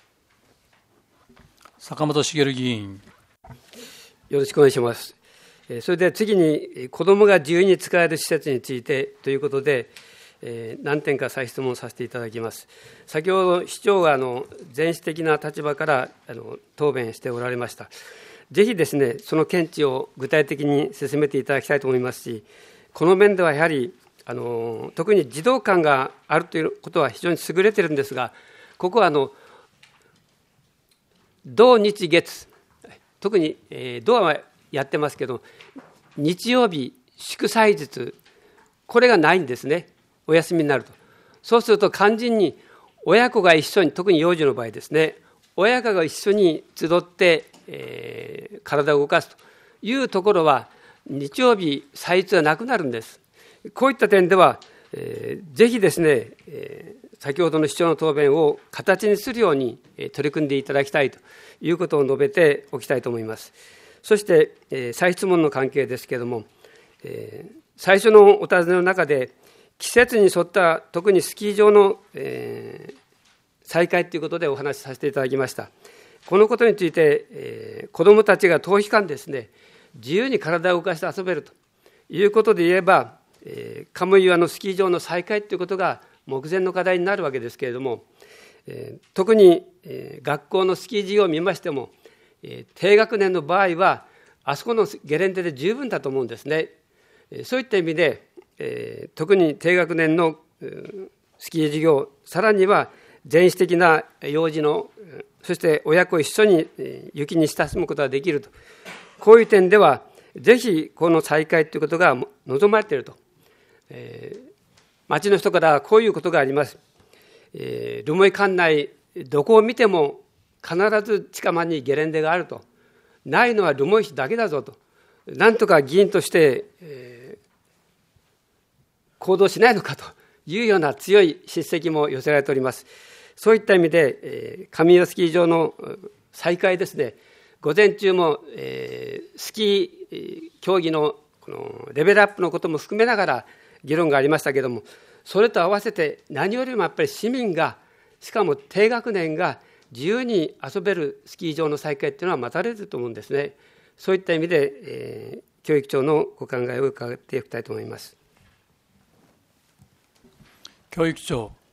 坂本茂議員。 よろしくお願いします。それで次に、子どもが自由に使える施設についてということで、何点か再質問させていただきます。先ほど市長が前史的な立場から答弁しておられました。ぜひですね、その見地を具体的に進めていただきたいと思いますし、この面ではやはり特に児童館があるということは非常に優れているんですが、ここは土日月、特に土はやってますけど、日曜日祝祭日、これがないんですね。お休みになると。そうすると肝心に親子が一緒に、特に幼児の場合ですね、親子が一緒に集って、体を動かすというところは日曜日祭日はなくなるんです。こういった点では、ぜひですね、先ほどの市長の答弁を形にするように取り組んでいただきたいということを述べておきたいと思います。そして、再質問の関係ですけれども、最初のお尋ねの中で季節に沿った特にスキー場の、再開ということでお話しさせていただきました。このことについて、子どもたちが長期間ですね、自由に体を動かして遊べるということで言えば、カムイ岩のスキー場の再開ということが目前の課題になるわけですけれども、特に学校のスキー事業を見ましても、低学年の場合はあそこのゲレンデで十分だと思うんですね。そういった意味で、特に低学年のスキー事業、さらには前史的な幼児の、そして親子一緒に雪に親しむことができると、こういう点ではぜひこの再開ということが望まれていると。町の人からこういうことがあります。留萌管内どこを見ても必ず近間にゲレンデがあると。ないのは留萌市だけだぞと。なんとか議員として、行動しないのかというような強い叱責も寄せられております。そういった意味で、上岩スキー場の再開ですね、午前中も、スキー競技のこのレベルアップのことも含めながら議論がありましたけれども、それと合わせて何よりもやっぱり市民が、しかも低学年が自由に遊べるスキー場の再開というのは待たれると思うんですね。そういった意味で、教育長のご考えを伺っていきたいと思います。 教育長。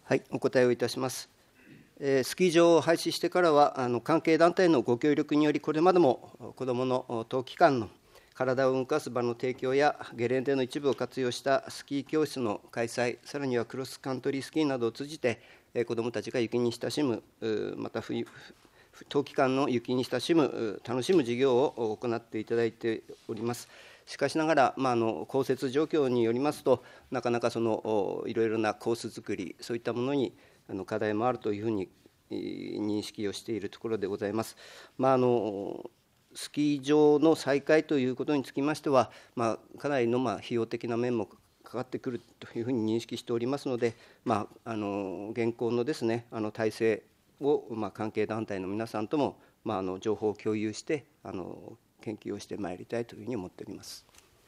はい、お答えをいたします。スキー場を廃止してからは、関係団体のご協力により、これまでも子どもの冬期間の体を動かす場の提供や、ゲレンデの一部を活用したスキー教室の開催、さらにはクロスカントリースキーなどを通じて、子どもたちが雪に親しむ、また冬期間の雪に親しむ、楽しむ事業を行っていただいております。しかしながら、降雪状況によりますと、なかなかいろいろなコース作り、そういったものに課題もあるというふうに認識をしているところでございます。スキー場の再開ということにつきましては、かなりの費用的な面もかかってくるというふうに認識しておりますので、現行のですね、体制を関係団体の皆さんとも情報を共有して研究をしてまいりたいというふうに思っております。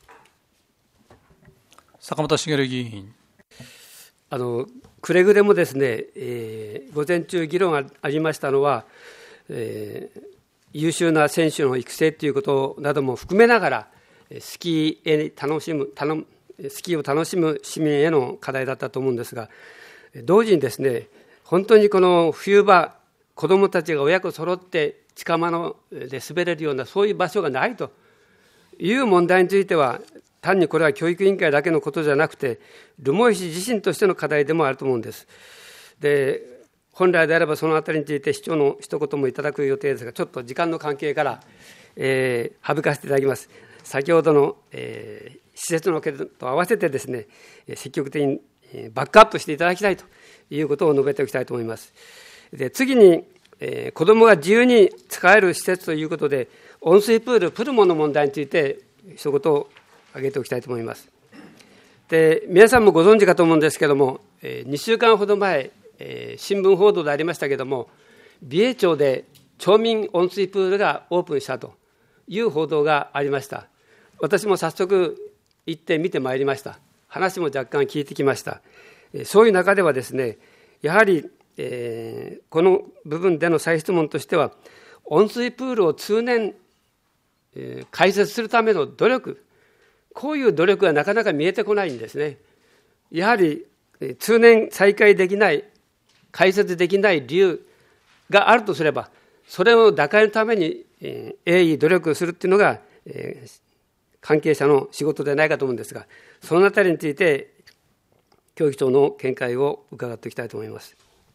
坂本茂議員。 くれぐれもですね、午前中議論がありましたのは、優秀な選手の育成ということなども含めながら、スキーを楽しむ市民への課題だったと思うんですが、同時にですね、本当にこの冬場、子どもたちが親子揃って近場で滑れるような、そういう場所がないという問題については、単にこれは教育委員会だけのことじゃなくて、留萌市自身としての課題でもあると思うんです。で、本来であればそのあたりについて市長の一言もいただく予定ですが、ちょっと時間の関係から、省かせていただきます。先ほどの、施設の件と合わせてですね、積極的にバックアップしていただきたいということを述べておきたいと思います。で、次に、子どもが自由に使える施設ということで、温水プール、プルモの問題について一言挙げておきたいと思います。で、皆さんもご存知かと思うんですけれども、2週間ほど前、新聞報道でありましたけれども、美瑛町で町民温水プールがオープンしたという報道がありました。私も早速行って見てまいりました。話も若干聞いてきました。そういう中ではですね、やはり、この部分での再質問としては、温水プールを通年、開設するための努力、こういう努力がなかなか見えてこないんですね。やはり通年再開できない、開設できない理由があるとすれば、それを打開のために鋭意努力するというのが関係者の仕事ではないかと思うんですが、そのあたりについて教育庁の見解を伺っていきたいと思います。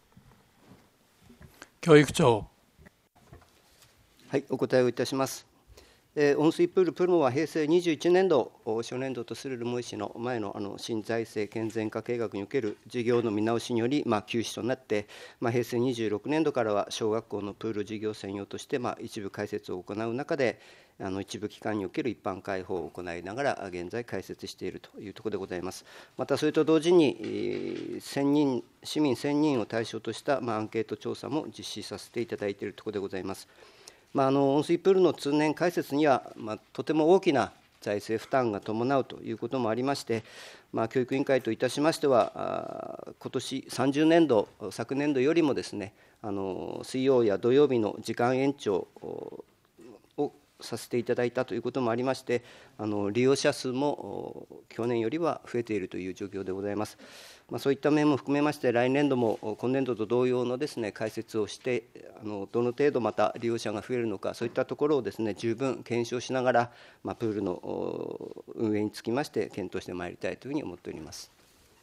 教育長。 はい、お答えをいたします。温水プールプルモは平成21年度を初年度とする留萌市の前の新財政健全化計画における事業の見直しにより休止となって、平成26年度からは小学校のプール事業専用として一部開設を行う中で、一部期間における一般開放を行いながら現在開設しているというところでございます。またそれと同時に市民1000人を対象としたアンケート調査も実施させていただいているところでございます。温水プールの通年開設には、とても大きな財政負担が伴うということもありまして、教育委員会といたしましては、今年30年度、昨年度よりもですね、水曜や土曜日の時間延長をさせていただいたということもありまして、利用者数も去年よりは増えているという状況でございます。そういった面も含めまして、来年度も今年度と同様のですね、開設をして、どの程度また利用者が増えるのか、そういったところをですね、十分検証しながら、プールの運営につきまして検討してまいりたいというふうに思っております。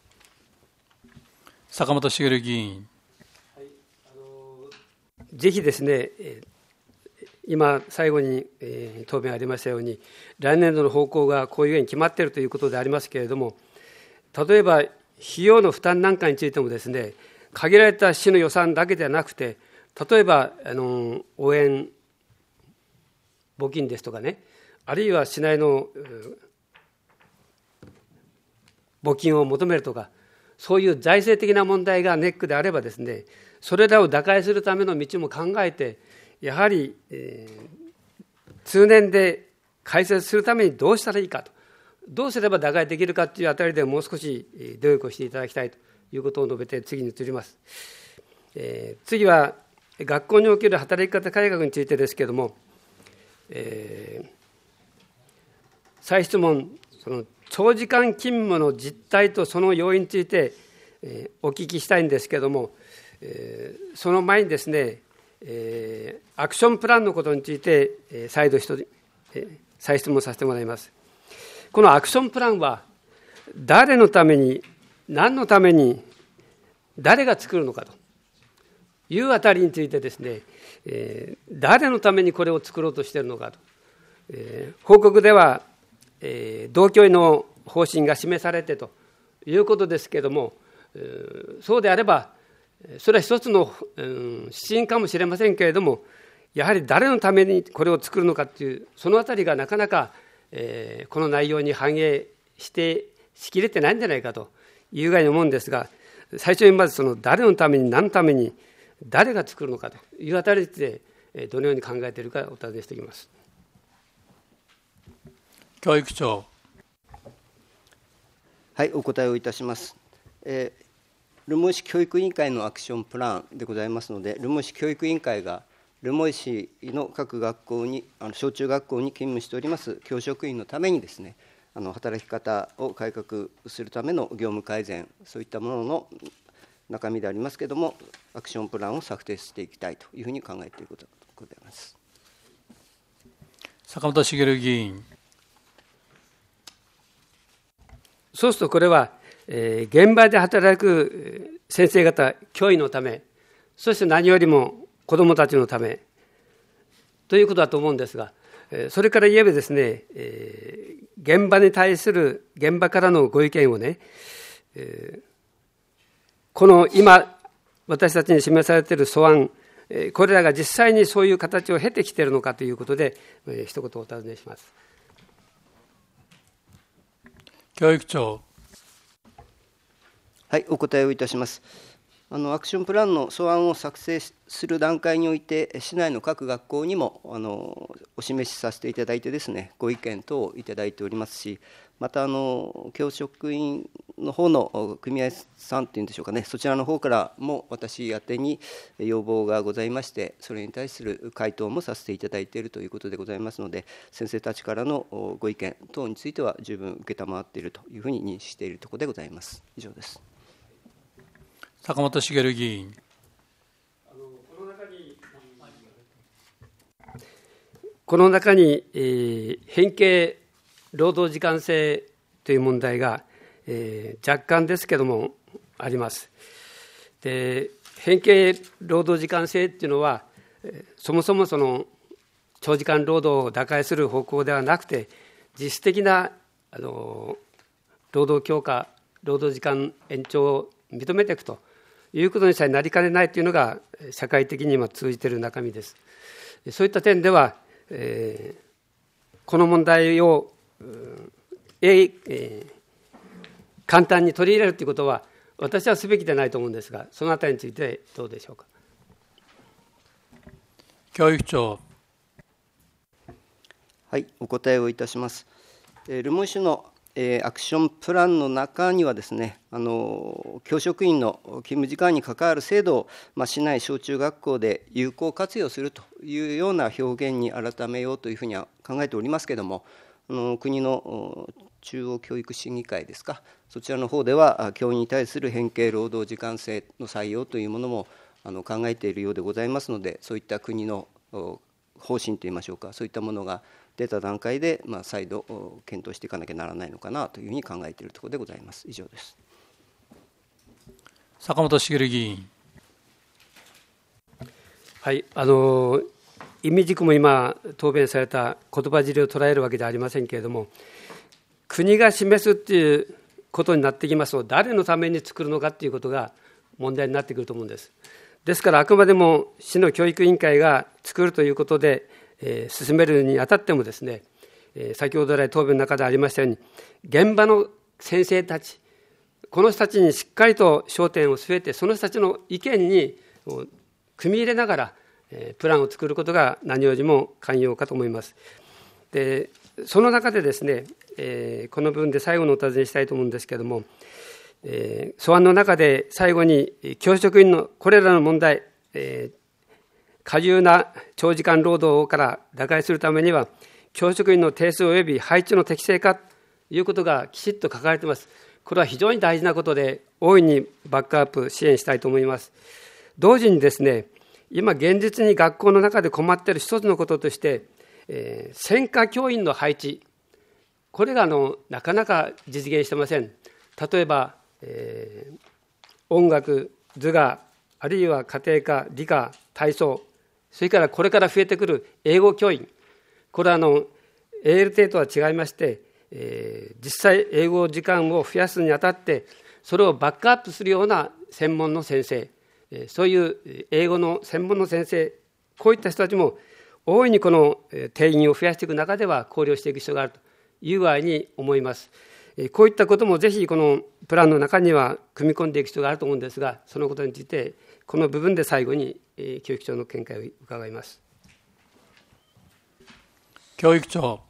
坂本茂議員。 はい、ぜひですね、今、最後に答弁ありましたように、来年度の方向がこういうふうに決まっているということでありますけれども、例えば、費用の負担なんかについてもですね、限られた市の予算だけではなくて、例えば応援募金ですとかね、あるいは市内の募金を求めるとか、そういう財政的な問題がネックであればですね、それらを打開するための道も考えて、やはり、通年で開設するためにどうしたらいいかと、どうすれば打開できるかというあたりでもう少し努力をしていただきたいということを述べて次に移ります。次は学校における働き方改革についてですけれども、再質問、その長時間勤務の実態とその要因についてお聞きしたいんですけれども、その前にですね、アクションプランのことについて再質問させてもらいます。このアクションプランは誰のために、何のために、誰が作るのかというあたりについてですね、誰のためにこれを作ろうとしているのかと、報告では、同教委の方針が示されてということですけれども、そうであればそれは一つの指針かもしれませんけれども、やはり誰のためにこれを作るのかというそのあたりがなかなか、この内容に反映しきれてないんじゃないかという具合に思うんですが、最初にまずその誰のために何のために誰が作るのかというあたりでどのように考えているかお尋ねしておきます。 教育長。 はい、お答えをいたします。留萌市教育委員会のアクションプランでございますので、留萌市教育委員会が留萌市の各学校に、小中学校に勤務しております教職員のためにですね、働き方を改革するための業務改善、そういったものの中身でありますけれども、アクションプランを策定していきたいというふうに考えていることでございます。 坂本茂議員。 そうするとこれは、現場で働く先生方、教員のため、そして何よりも子どもたちのためということだと思うんですが、それから言えばですね、現場に対する現場からのご意見をね、この今私たちに示されている素案、これらが実際にそういう形を経てきているのかということで、一言お尋ねします。 教育長。 はい、お答えをいたします。アクションプランの素案を作成する段階において、市内の各学校にもお示しさせていただいてですね、ご意見等をいただいておりますし、また教職員の方の組合さんというんでしょうかね、そちらの方からも私宛てに要望がございまして、それに対する回答もさせていただいているということでございますので、先生たちからのご意見等については十分承っているというふうに認識しているところでございます。以上です。 坂本茂議員。 この中に、変形労働時間制という問題が、若干ですけどもあります。で、変形労働時間制っていうのは、そもそもその長時間労働を打開する方向ではなくて、実質的な労働強化、労働時間延長を認めていくということにさえなりかねないというのが社会的に今通じている中身です。そういった点では、この問題を、簡単に取り入れるということは私はすべきでないと思うんですが、そのあたりについてどうでしょうか。 教育長。 はい、お答えをいたします。留萌市のアクションプランの中にはですね、教職員の勤務時間に関わる制度を、市内小中学校で有効活用するというような表現に改めようというふうには考えておりますけれども、国の中央教育審議会ですか、そちらの方では教員に対する変形労働時間制の採用というものも考えているようでございますので、そういった国の方針といいましょうか、そういったものが出た段階で、再度検討していかなきゃならないのかなというふうに考えているところでございます。以上です。 坂本茂議員。 はい、意味軸も今答弁された言葉尻を捉えるわけではありませんけれども、国が示すっていうことになってきますと、誰のために作るのかということが問題になってくると思うんです。ですからあくまでも市の教育委員会が作るということで、進めるにあたってもですね、先ほど来答弁の中でありましたように、現場の先生たち、この人たちにしっかりと焦点を据えて、その人たちの意見に組み入れながらプランを作ることが何よりも肝要かと思います。で、その中でですね、この部分で最後のお尋ねしたいと思うんですけれども、素案の中で最後に教職員のこれらの問題、過重な長時間労働から打開するためには、教職員の定数及び配置の適正化ということがきちっと書かれています。 これは非常に大事なことで、大いにバックアップ支援したいと思います。同時にですね、今現実に学校の中で困っている一つのこととして、専科教員の配置、これがなかなか実現してません。例えば、音楽、図画、あるいは家庭科、理科、体操、それからこれから増えてくる英語教員、これはALT とは違いまして、実際英語時間を増やすにあたってそれをバックアップするような専門の先生、そういう英語の専門の先生、こういった人たちも大いにこの定員を増やしていく中では考慮していく必要があるという具合に思います。こういったこともぜひこのプランの中には組み込んでいく必要があると思うんですが、そのことについてこの部分で最後に教育長の見解を伺います。 教育長。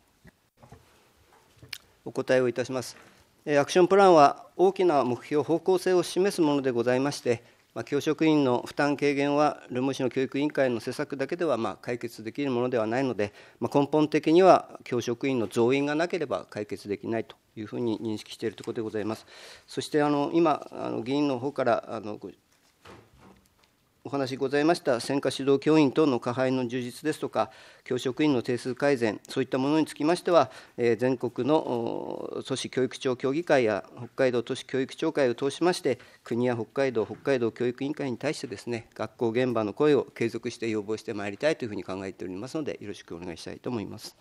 お答えをいたします。アクションプランは大きな目標、方向性を示すものでございまして、教職員の負担軽減は留萌市の教育委員会の施策だけでは解決できるものではないので、根本的には教職員の増員がなければ解決できないというふうに認識しているところでございます。そして今議員の方からお話ございました専科指導教員等の加配の充実ですとか、教職員の定数改善、そういったものにつきましては、全国の都市教育庁協議会や北海道都市教育庁会を通しまして、国や北海道教育委員会に対してですね、学校現場の声を継続して要望してまいりたいというふうに考えておりますので、よろしくお願いしたいと思います。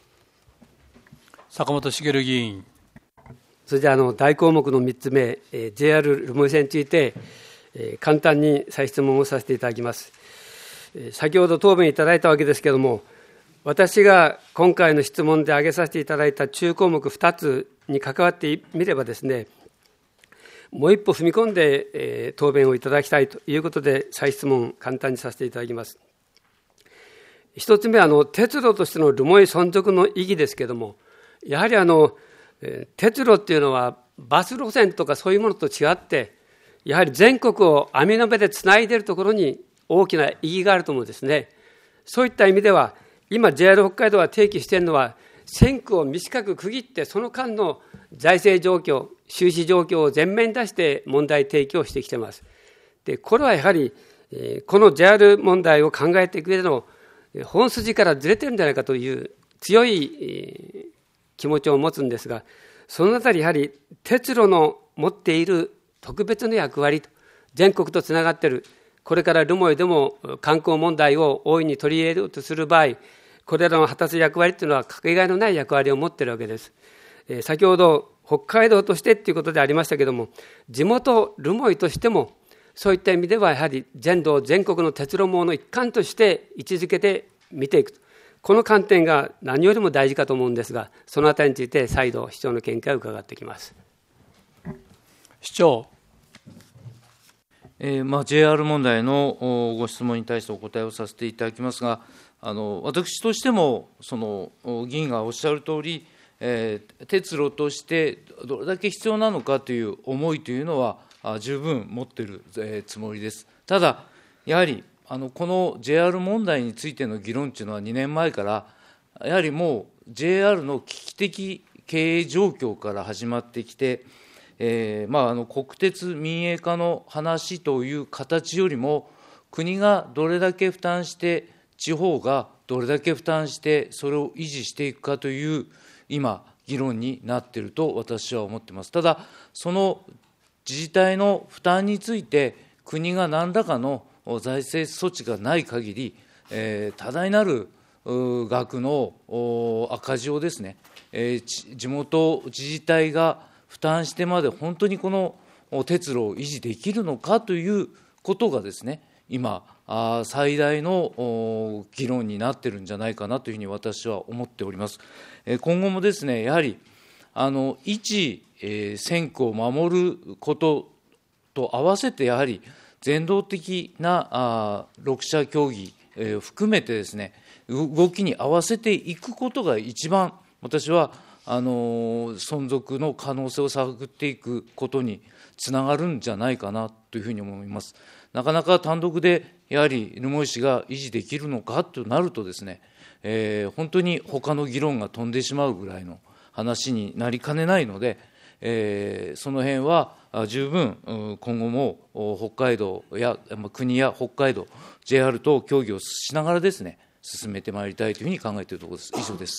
坂本茂議員。 それでは大項目の3つ目、JR 留萌線について簡単に再質問をさせていただきます。先ほど答弁いただいたわけですけれども、私が今回の質問で挙げさせていただいた中項目2つに関わってみればですね、もう一歩踏み込んで答弁をいただきたいということで、再質問簡単にさせていただきます。一つ目は鉄路としての留萌存続の意義ですけれども、やはり鉄路っていうのはバス路線とかそういうものと違って、やはり全国を網の目でつないでいるところに大きな意義があると思うんですね。そういった意味では、今 JR 北海道が提起しているのは、線区を短く区切って、その間の財政状況、収支状況を前面に出して問題提起をしてきています。で、これはやはり、この JR 問題を考えていく上での本筋からずれているんじゃないかという強い気持ちを持つんですが、そのあたりやはり鉄路の持っている特別な役割と、全国とつながっている、これから留萌でも観光問題を大いに取り入れようとする場合、これらの果たす役割というのはかけがえのない役割を持っているわけです。先ほど北海道としてということでありましたけれども、地元留萌としてもそういった意味ではやはり全国の鉄路網の一環として位置づけて見ていくと、この観点が何よりも大事かと思うんですが、そのあたりについて再度市長の見解を伺ってきます。 市長。 JR 問題のご質問に対してお答えをさせていただきますが、私としても議員がおっしゃるとおり、鉄路としてどれだけ必要なのかという思いというのは十分持っているつもりです。ただ、やはりこの JR 問題についての議論というのは2年前から、やはりもう JR の危機的経営状況から始まってきて、国鉄民営化の話という形よりも、国がどれだけ負担して、地方がどれだけ負担して、それを維持していくかという、今、議論になっていると私は思っています。ただ、その自治体の負担について、国が何らかの財政措置がない限り、多大なる額の赤字をですね、地元自治体が負担してまで本当にこの鉄路を維持できるのかということがですね、今、最大の議論になっているんじゃないかなというふうに私は思っております。今後もですね、やはり一線区を守ることと合わせて、やはり全道的な6者協議含めてですね、動きに合わせていくことが一番、私は存続の可能性を探っていくことにつながるんじゃないかなというふうに思います。なかなか単独でやはり留萌市が維持できるのかとなるとですね、本当に他の議論が飛んでしまうぐらいの話になりかねないので、 その辺は十分今後も北海道や国や北海道 JR と協議をしながらですね、進めてまいりたいというふうに考えているところです。以上です。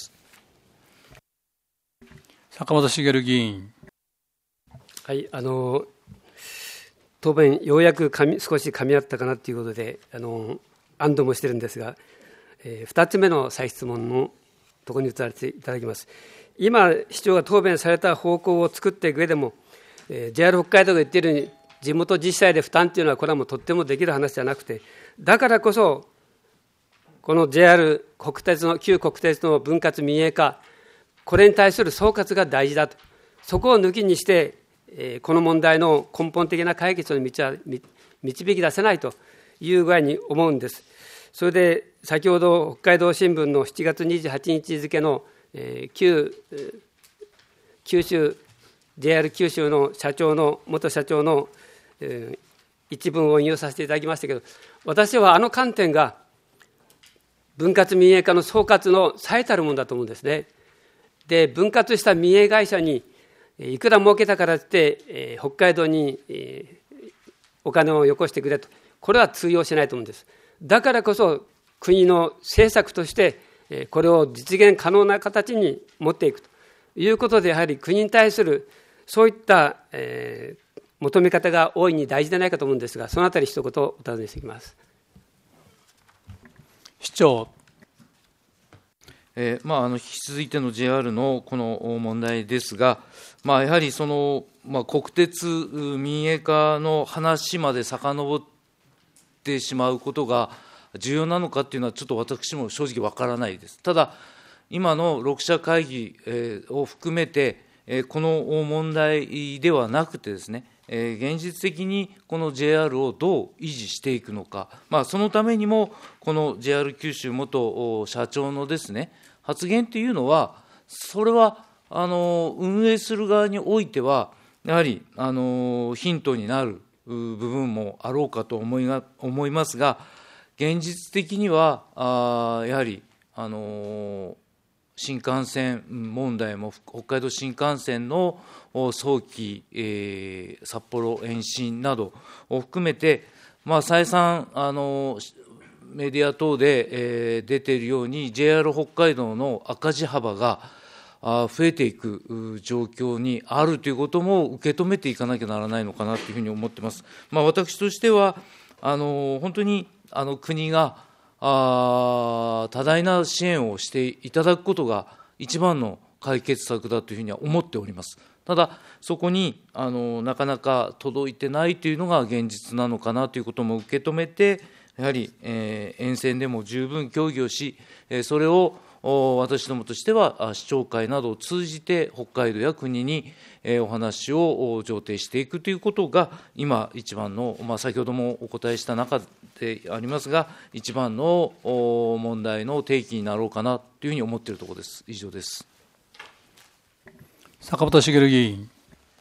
坂本茂議員。 はい、答弁、ようやく少し噛み合ったかなということで、安堵もしてるんですが、2つ目の再質問のところに移らせていただきます。今、市長が答弁された方向を作っていく上でも、JR 北海道が言っているように、地元自治体で負担というのは、これはもうとってもできる話じゃなくて、だからこそ、この JR 旧国鉄の分割民営化、これに対する総括が大事だと、そこを抜きにして、この問題の根本的な解決の道は導き出せないという具合に思うんです。それで先ほど北海道新聞の7月28日付の九州 JR 九州の元社長の一文を引用させていただきましたけど、私はあの観点が分割民営化の総括の最たるものだと思うんですね。で、分割した民営会社にいくら儲けたからといって、北海道に、お金をよこしてくれと、これは通用しないと思うんです。だからこそ国の政策として、これを実現可能な形に持っていくということで、やはり国に対するそういった、求め方が大いに大事ではないかと思うんですが、そのあたり一言お尋ねしていきます。 市長。 引き続いての JR のこの問題ですが、やはり国鉄民営化の話まで遡ってしまうことが重要なのかというのは、ちょっと私も正直わからないです。ただ、今の6者会議を含めて、この問題ではなくてですね、現実的にこの JR をどう維持していくのか、そのためにも、この JR 九州元社長のですね、発言というのは、それは運営する側においては、やはりヒントになる部分もあろうかと思いますが、現実的にはやはり新幹線問題も、北海道新幹線の早期、札幌延伸などを含めて、再三メディア等で、出ているように JR 北海道の赤字幅が増えていく状況にあるということも受け止めていかなきゃならないのかなというふうに思っています。私としては本当に国が多大な支援をしていただくことが一番の解決策だというふうには思っております。ただ、そこになかなか届いてないというのが現実なのかなということも受け止めて、やはり沿線でも十分協議をし、それを私どもとしては市長会などを通じて北海道や国にお話を上呈していくということが今一番の、先ほどもお答えした中でありますが、一番の問題の提起になろうかなというふうに思っているところです。以上です。 坂本茂議員。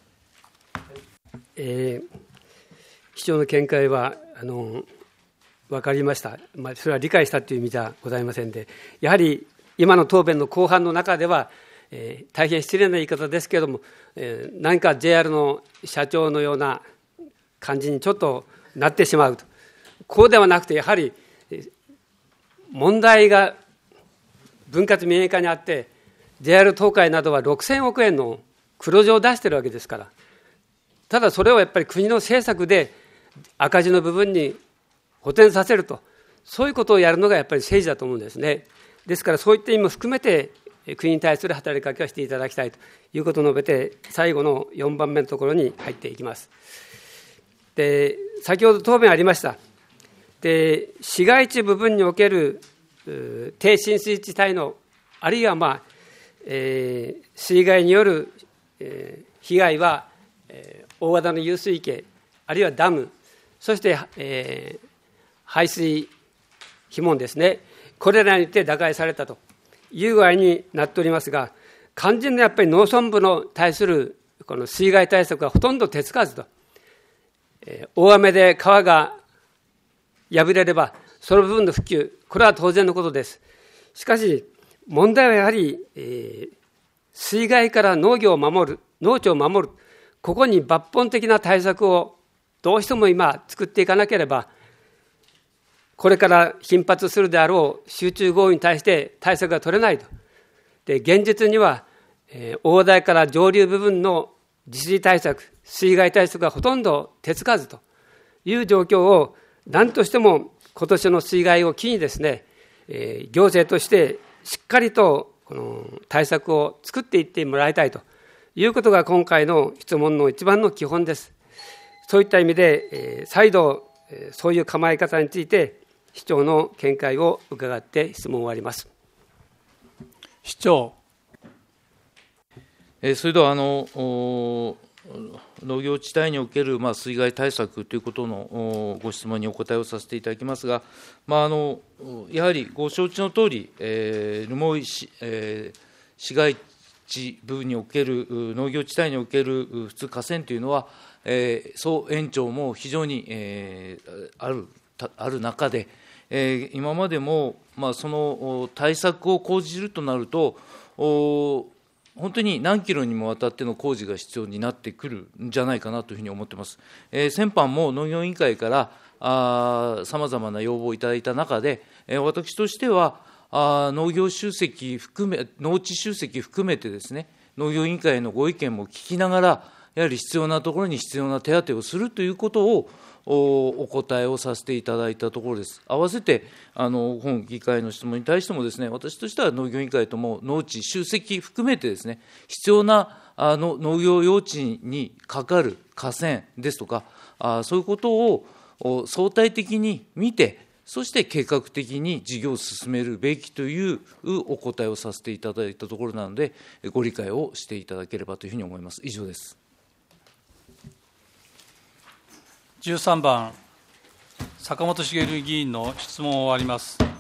市長の見解は分かりました。それは理解したという意味じゃございませんで、やはり今の答弁の後半の中では、大変失礼な言い方ですけれども、何か JR の社長のような感じにちょっとなってしまうと。こうではなくて、やはり問題が分割民営化にあって、JR 東海などは6000億円の黒字を出しているわけですから、ただそれをやっぱり国の政策で赤字の部分に補填させると、そういうことをやるのがやっぱり政治だと思うんですね。ですからそういった意味も含めて国に対する働きかけをしていただきたいということを述べて、最後の4番目のところに入っていきます。で、先ほど答弁ありました。で、市街地部分における低浸水地帯の、あるいは水害による被害は大型の遊水池、あるいはダム、そして排水費門ですね、これらによって打開されたという具合になっておりますが、肝心のやっぱり農村部の対するこの水害対策はほとんど手つかずと、大雨で川が破れればその部分の復旧、これは当然のことです。しかし問題はやはり、水害から農業を守る、 農地を守る、ここに抜本的な対策をどうしても今作っていかなければ、これから頻発するであろう集中豪雨に対して対策が取れないと。で、現実には、大台から上流部分の治水対策、水害対策がほとんど手つかずという状況を、何としても今年の水害を機にですね、行政としてしっかりとこの対策を作っていってもらいたいということが今回の質問の一番の基本です。そういった意味で、再度そういう構え方について市長の見解を伺って質問を終わります。 市長。 それでは農業地帯における水害対策ということのご質問にお答えをさせていただきますが、やはりご承知のとおり、留萌市街地部における農業地帯における普通河川というのは、総延長も非常にある中で、今までもその対策を講じるとなると、本当に何キロにもわたっての工事が必要になってくるんじゃないかなというふうに思っています。先般も農業委員会からさまざまな要望をいただいた中で、私としては農業集積含め、農地集積含めてですね、農業委員会のご意見も聞きながら、やはり必要なところに必要な手当てをするということをお答えをさせていただいたところです。合わせて本議会の質問に対してもですね、私としては農業委員会とも農地集積含めてですね、必要な農業用地にかかる河川ですとか、そういうことを相対的に見て、そして計画的に事業を進めるべきというお答えをさせていただいたところなので、ご理解をしていただければというふうに思います。以上です。 13番、坂本茂議員の質問を終わります。